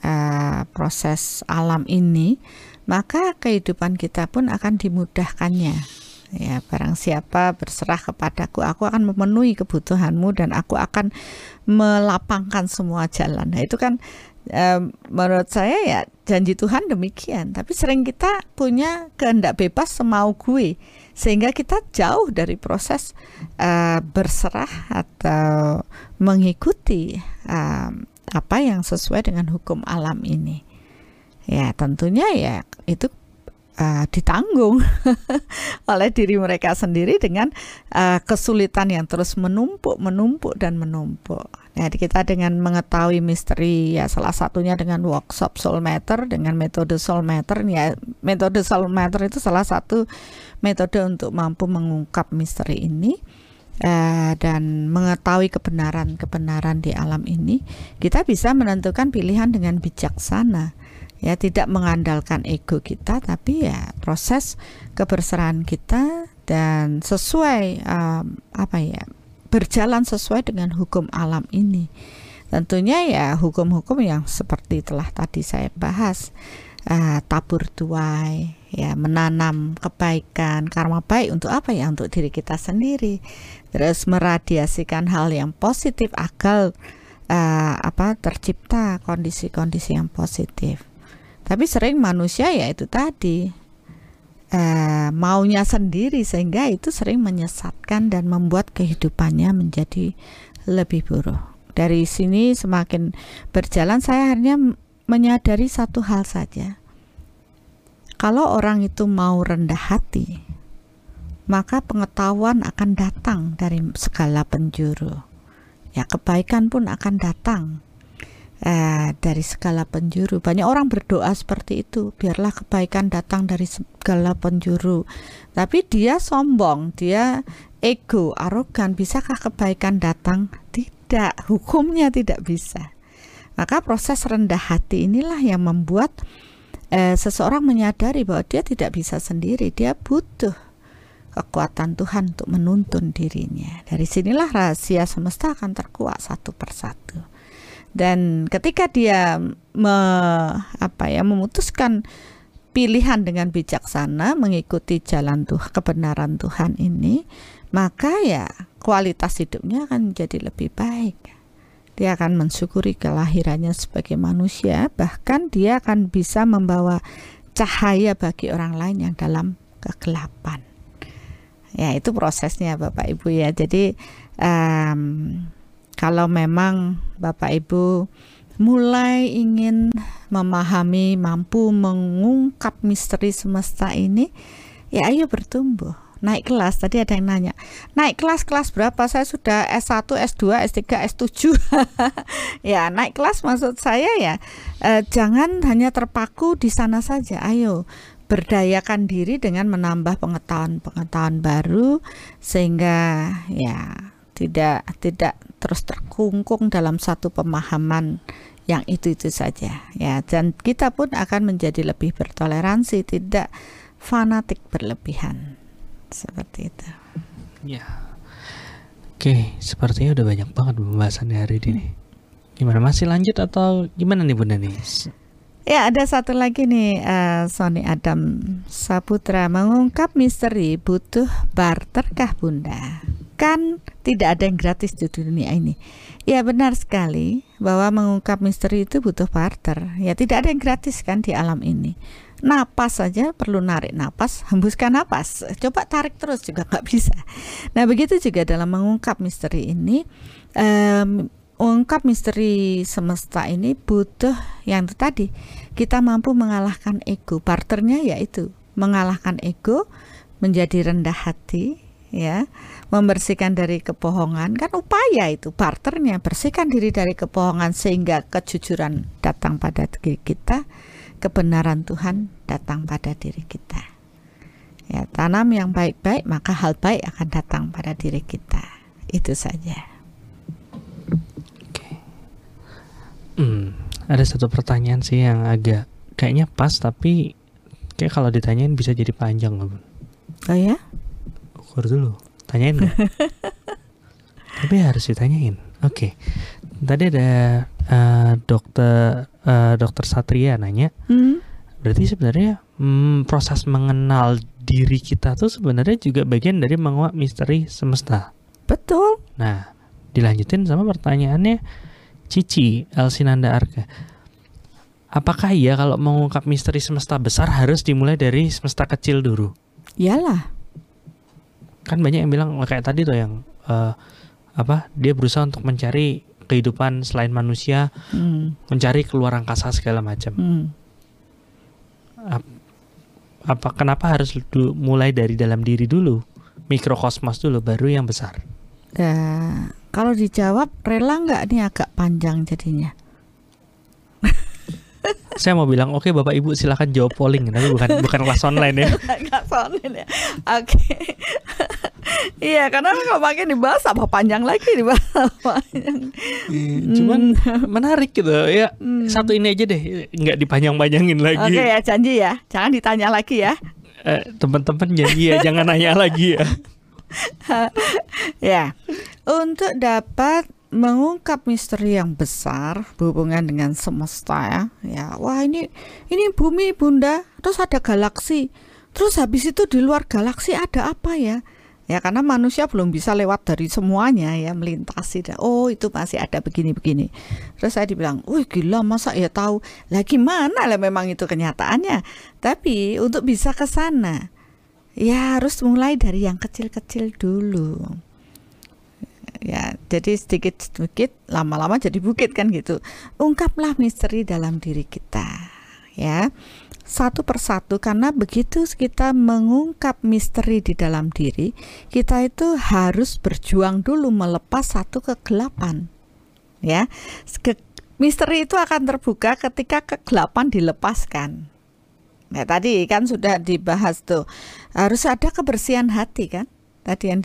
proses alam ini, maka kehidupan kita pun akan dimudahkannya. Ya, barang siapa berserah kepadaku, aku akan memenuhi kebutuhanmu dan aku akan melapangkan semua jalan. Nah, itu kan menurut saya ya janji Tuhan demikian. Tapi sering kita punya kehendak bebas semau gue, sehingga kita jauh dari proses berserah atau mengikuti apa yang sesuai dengan hukum alam ini. Ya, tentunya ya itu ditanggung oleh diri mereka sendiri dengan kesulitan yang terus menumpuk dan menumpuk. Jadi kita dengan mengetahui misteri ya, salah satunya dengan workshop Soul Matter, dengan metode Soul Matter ya. Metode Soul Matter itu salah satu metode untuk mampu mengungkap misteri ini dan mengetahui kebenaran di alam ini. Kita bisa menentukan pilihan dengan bijaksana. Ya, tidak mengandalkan ego kita, tapi ya proses keberserahan kita dan sesuai berjalan sesuai dengan hukum alam ini. Tentunya ya hukum-hukum yang seperti telah tadi saya bahas, tabur tuai, ya menanam kebaikan, karma baik untuk apa ya? Untuk diri kita sendiri. Terus meradiasikan hal yang positif agar tercipta kondisi-kondisi yang positif. Tapi sering manusia ya itu tadi maunya sendiri, sehingga itu sering menyesatkan dan membuat kehidupannya menjadi lebih buruk. Dari sini semakin berjalan saya akhirnya menyadari satu hal saja. Kalau orang itu mau rendah hati, maka pengetahuan akan datang dari segala penjuru. Ya, kebaikan pun akan datang dari segala penjuru. Banyak orang berdoa seperti itu, biarlah kebaikan datang dari segala penjuru. Tapi dia sombong, dia ego, arogan. Bisakah kebaikan datang? Tidak, hukumnya tidak bisa. Maka proses rendah hati inilah yang membuat seseorang menyadari bahwa dia tidak bisa sendiri, dia butuh kekuatan Tuhan untuk menuntun dirinya. Dari sinilah rahasia semesta akan terkuak satu persatu. Dan ketika dia memutuskan pilihan dengan bijaksana mengikuti jalan kebenaran Tuhan ini, maka ya kualitas hidupnya akan menjadi lebih baik. Dia akan mensyukuri kelahirannya sebagai manusia, bahkan dia akan bisa membawa cahaya bagi orang lain yang dalam kegelapan. Ya, itu prosesnya Bapak Ibu ya. Jadi kalau memang Bapak Ibu mulai ingin memahami, mampu mengungkap misteri semesta ini, ya ayo bertumbuh, naik kelas. Tadi ada yang nanya, naik kelas berapa? Saya sudah S1, S2, S3, S7. Ya, naik kelas maksud saya ya jangan hanya terpaku di sana saja. Ayo berdayakan diri dengan menambah pengetahuan baru, sehingga ya tidak terus terkungkung dalam satu pemahaman yang itu saja ya. Dan kita pun akan menjadi lebih bertoleransi, tidak fanatik berlebihan, seperti itu ya. Oke, sepertinya udah banyak banget pembahasannya hari ini. Gimana, masih lanjut atau gimana nih Bunda nih? Ya, ada satu lagi nih, Sony Adam Saputra, mengungkap misteri butuh barterkah Bunda? Kan tidak ada yang gratis di dunia ini. Ya, benar sekali bahwa mengungkap misteri itu butuh barter. Ya, tidak ada yang gratis kan di alam ini. Napas saja perlu narik napas, hembuskan napas, coba tarik terus juga nggak bisa. Nah, begitu juga dalam mengungkap misteri ini. Mengungkap misteri semesta ini butuh yang itu tadi, kita mampu mengalahkan ego. Barternya yaitu mengalahkan ego, menjadi rendah hati, ya, membersihkan dari kebohongan. Kan upaya itu, barternya bersihkan diri dari kebohongan sehingga kejujuran datang pada diri kita, kebenaran Tuhan datang pada diri kita. Ya, tanam yang baik-baik, maka hal baik akan datang pada diri kita. Itu saja. Ada satu pertanyaan sih yang agak kayaknya pas, tapi kayak kalau ditanyain bisa jadi panjang loh Bun. Oh ya? Ukur dulu, tanyain gak? Tapi harus ditanyain. Oke. Tadi ada dokter Satria nanya, berarti sebenarnya proses mengenal diri kita tuh sebenarnya juga bagian dari menguak misteri semesta. Betul. Nah, dilanjutin sama pertanyaannya Cici Elsinanda Arka. Apakah iya kalau mengungkap misteri semesta besar harus dimulai dari semesta kecil dulu? Iyalah. Kan banyak yang bilang kayak tadi tuh yang dia berusaha untuk mencari kehidupan selain manusia, mencari keluar angkasa segala macam. Kenapa harus mulai dari dalam diri dulu, mikrokosmos dulu, baru yang besar? Kalau dijawab rela nggak nih agak panjang jadinya. Saya mau bilang oke, Bapak Ibu silakan jawab polling, tapi bukan kelas online ya. Kelas online ya. Oke. Iya, karena kalau makin dibahas apa panjang lagi dibahas panjang. Cuman menarik gitu ya. Satu ini aja deh, nggak dipanjang-panjangin lagi. Oke ya, janji ya, jangan ditanya lagi ya. Teman-teman janji ya, jangan nanya lagi ya. Ya, untuk dapat mengungkap misteri yang besar berhubungan dengan semesta ya. Wah, ini bumi Bunda, terus ada galaksi. Terus habis itu di luar galaksi ada apa ya? Ya, karena manusia belum bisa lewat dari semuanya ya, melintasi. Oh, itu masih ada begini-begini. Terus saya dibilang, "Wih, gila, masa ya tahu?" Lah gimana lah, memang itu kenyataannya. Tapi untuk bisa ke sana ya harus mulai dari yang kecil-kecil dulu. Ya, jadi sedikit-sedikit, lama-lama jadi bukit kan gitu. Ungkaplah misteri dalam diri kita, ya, satu persatu. Karena begitu kita mengungkap misteri di dalam diri, kita itu harus berjuang dulu melepas satu kegelapan. Ya, misteri itu akan terbuka ketika kegelapan dilepaskan. Nah, tadi kan sudah dibahas tuh, harus ada kebersihan hati kan. Tadi yang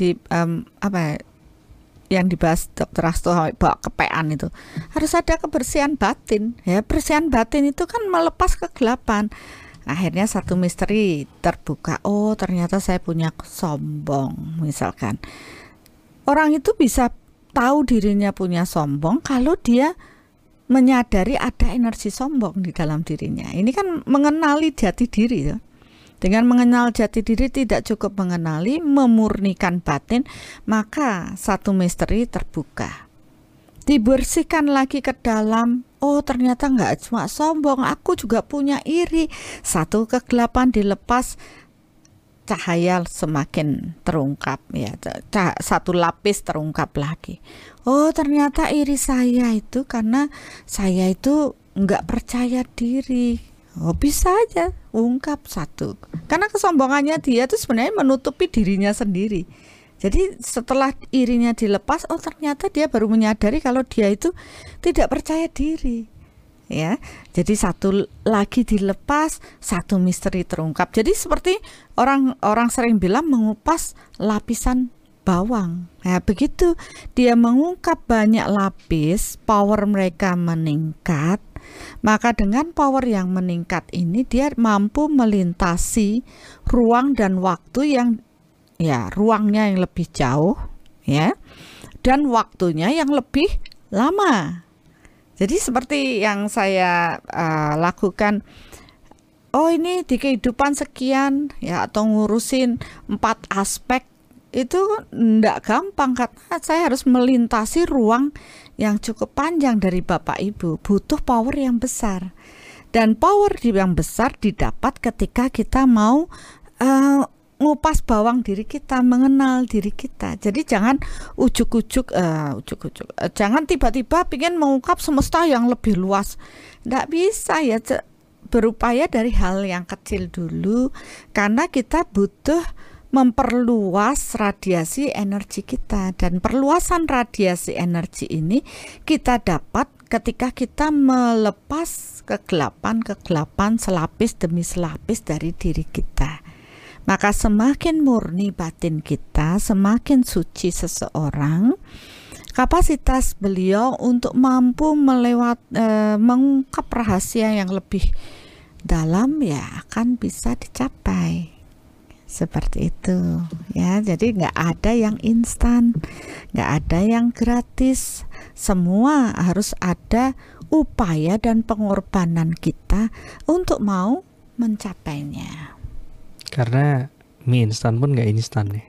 yang dibahas Dr. Asto bawa kepean itu, harus ada kebersihan batin ya. Kebersihan batin itu kan melepas kegelapan. Akhirnya satu misteri terbuka. Oh, ternyata saya punya sombong misalkan. Orang itu bisa tahu dirinya punya sombong kalau dia menyadari ada energi sombong di dalam dirinya. Ini kan mengenali jati diri ya. Dengan mengenal jati diri tidak cukup mengenali, memurnikan batin, maka satu misteri terbuka. Dibersihkan lagi ke dalam, oh ternyata nggak cuma sombong, aku juga punya iri. Satu kegelapan dilepas, cahaya semakin terungkap ya. Satu lapis terungkap lagi. Oh ternyata iri saya itu karena saya itu nggak percaya diri. Oh bisa aja ungkap satu, karena kesombongannya dia itu sebenarnya menutupi dirinya sendiri. Jadi setelah irinya dilepas, oh ternyata dia baru menyadari kalau dia itu tidak percaya diri. ya. Jadi satu lagi dilepas, satu misteri terungkap. Jadi seperti orang sering bilang mengupas lapisan bawang. Ya, begitu dia mengungkap banyak lapis, power mereka meningkat. Maka dengan power yang meningkat ini dia mampu melintasi ruang dan waktu yang ruangnya yang lebih jauh, ya, dan waktunya yang lebih lama. Jadi seperti yang saya lakukan, ini di kehidupan sekian ya, atau ngurusin 4 aspek itu enggak gampang karena saya harus melintasi ruang yang cukup panjang dari Bapak Ibu, butuh power yang besar. Dan power yang besar didapat ketika kita mau ngupas bawang diri kita, mengenal diri kita. Jadi jangan ujuk-ujuk, jangan tiba-tiba pengen mengungkap semesta yang lebih luas. Nggak bisa ya, berupaya dari hal yang kecil dulu, karena kita butuh memperluas radiasi energi kita. Dan perluasan radiasi energi ini kita dapat ketika kita melepas kegelapan selapis demi selapis dari diri kita. Maka semakin murni batin kita, semakin suci seseorang, kapasitas beliau untuk mampu mengungkap rahasia yang lebih dalam ya akan bisa dicapai. Seperti itu ya. Jadi nggak ada yang instan, nggak ada yang gratis. Semua harus ada upaya dan pengorbanan kita untuk mau mencapainya. Karena mie instan pun nggak instan ya.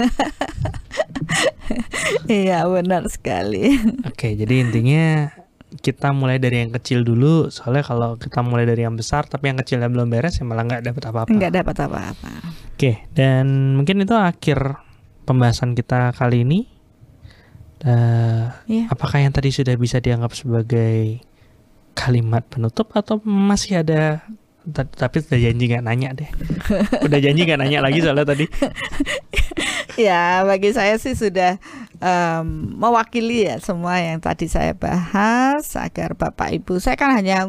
Iya, benar sekali. Oke, jadi intinya kita mulai dari yang kecil dulu. Soalnya kalau kita mulai dari yang besar tapi yang kecilnya belum beres ya malah nggak dapat apa-apa. Nggak dapat apa-apa. Oke, dan mungkin itu akhir pembahasan kita kali ini. Apakah yang tadi sudah bisa dianggap sebagai kalimat penutup atau masih ada? Tapi udah janji gak nanya deh. Udah janji gak nanya lagi soalnya tadi. Ya, bagi saya sih sudah mewakili ya semua yang tadi saya bahas, agar Bapak Ibu, saya kan hanya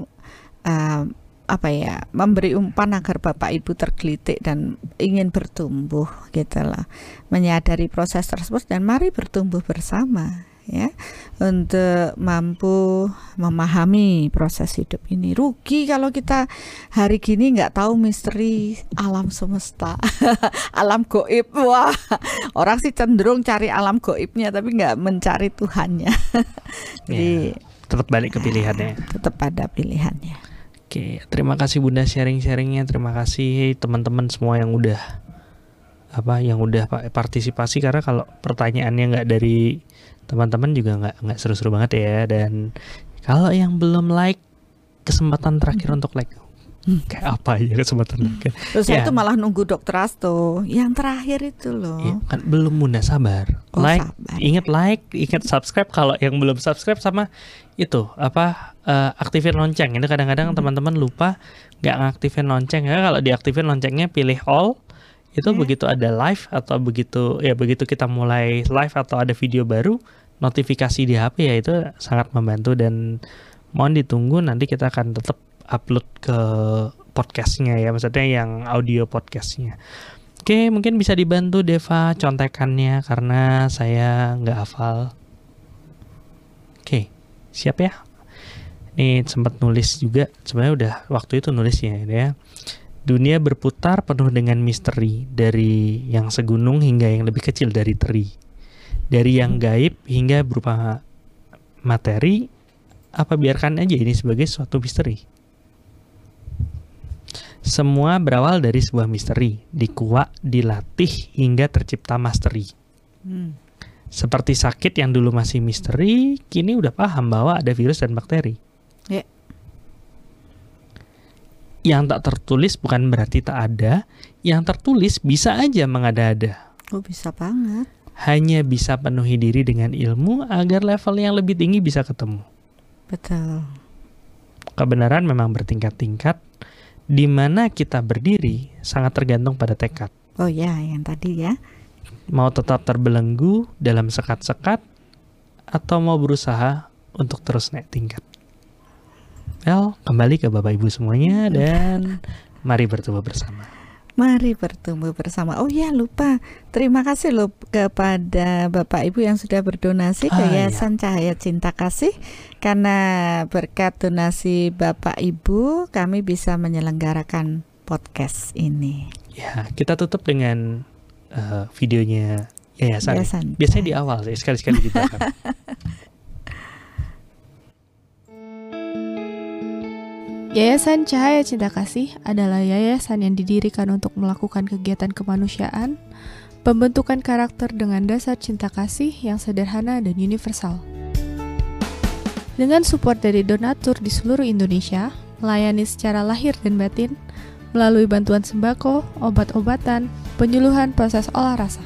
memberi umpan agar Bapak Ibu tergelitik dan ingin bertumbuh gitu lah, menyadari proses tersebut dan mari bertumbuh bersama ya, untuk mampu memahami proses hidup ini. Rugi kalau kita hari gini nggak tahu misteri alam semesta, alam goib. Wah, orang sih cenderung cari alam goibnya tapi nggak mencari Tuhannya. Jadi tetap balik ke pilihannya. Tetap ada pilihannya. Oke, terima kasih Bunda sharing-sharingnya. Terima kasih teman-teman semua yang udah partisipasi, karena kalau pertanyaannya nggak dari teman-teman juga nggak seru-seru banget ya. Dan kalau yang belum like, kesempatan terakhir untuk like. Kayak apa ya kesempatan like? Terus saya itu malah nunggu Dokter Asto yang terakhir itu loh. Ya, kan belum, Bunda, sabar. Like, sabar. Ingat subscribe. Kalau yang belum subscribe, sama itu aktifin lonceng. Ini kadang-kadang teman-teman lupa nggak ngaktifin lonceng ya. Kalau diaktifin loncengnya, pilih all. Itu begitu ada live atau begitu kita mulai live atau ada video baru, notifikasi di HP ya, itu sangat membantu. Dan mohon ditunggu, nanti kita akan tetap upload ke podcastnya ya, maksudnya yang audio podcastnya. Oke, mungkin bisa dibantu Deva contekannya karena saya nggak hafal. Oke, siap ya? Ini sempat nulis juga, sebenarnya udah waktu itu nulisnya ya. Dunia berputar penuh dengan misteri, dari yang segunung hingga yang lebih kecil dari teri. Dari yang gaib hingga berupa materi, apa biarkan aja ini sebagai suatu misteri. Semua berawal dari sebuah misteri, dikuak, dilatih hingga tercipta masteri. Seperti sakit yang dulu masih misteri, kini udah paham bahwa ada virus dan bakteri. Yang tak tertulis bukan berarti tak ada, yang tertulis bisa aja mengada-ada. Oh, bisa banget. Hanya bisa penuhi diri dengan ilmu agar level yang lebih tinggi bisa ketemu. Betul. Kebenaran memang bertingkat-tingkat, di mana kita berdiri sangat tergantung pada tekad. Oh ya, yang tadi ya. Mau tetap terbelenggu dalam sekat-sekat, atau mau berusaha untuk terus naik tingkat. Well, kembali ke Bapak Ibu semuanya dan mari bertumbuh bersama. Mari bertumbuh bersama. Oh ya, lupa. Terima kasih loh kepada Bapak Ibu yang sudah berdonasi ke Yayasan Cahaya Cinta Kasih. Karena berkat donasi Bapak Ibu, kami bisa menyelenggarakan podcast ini. Ya, kita tutup dengan videonya yayasan. Biasanya di awal, sekali-sekali di belakang. Yayasan Cahaya Cinta Kasih adalah yayasan yang didirikan untuk melakukan kegiatan kemanusiaan, pembentukan karakter dengan dasar cinta kasih yang sederhana dan universal. Dengan support dari donatur di seluruh Indonesia, melayani secara lahir dan batin, melalui bantuan sembako, obat-obatan, penyuluhan proses olah rasa.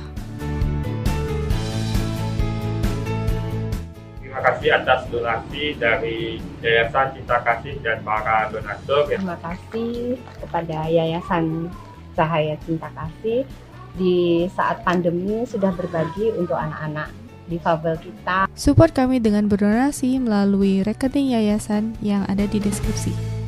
Terima kasih atas donasi dari Yayasan Cinta Kasih dan para donatur. Terima kasih kepada Yayasan Cahaya Cinta Kasih di saat pandemi sudah berbagi untuk anak-anak difabel kita. Support kami dengan berdonasi melalui rekening yayasan yang ada di deskripsi.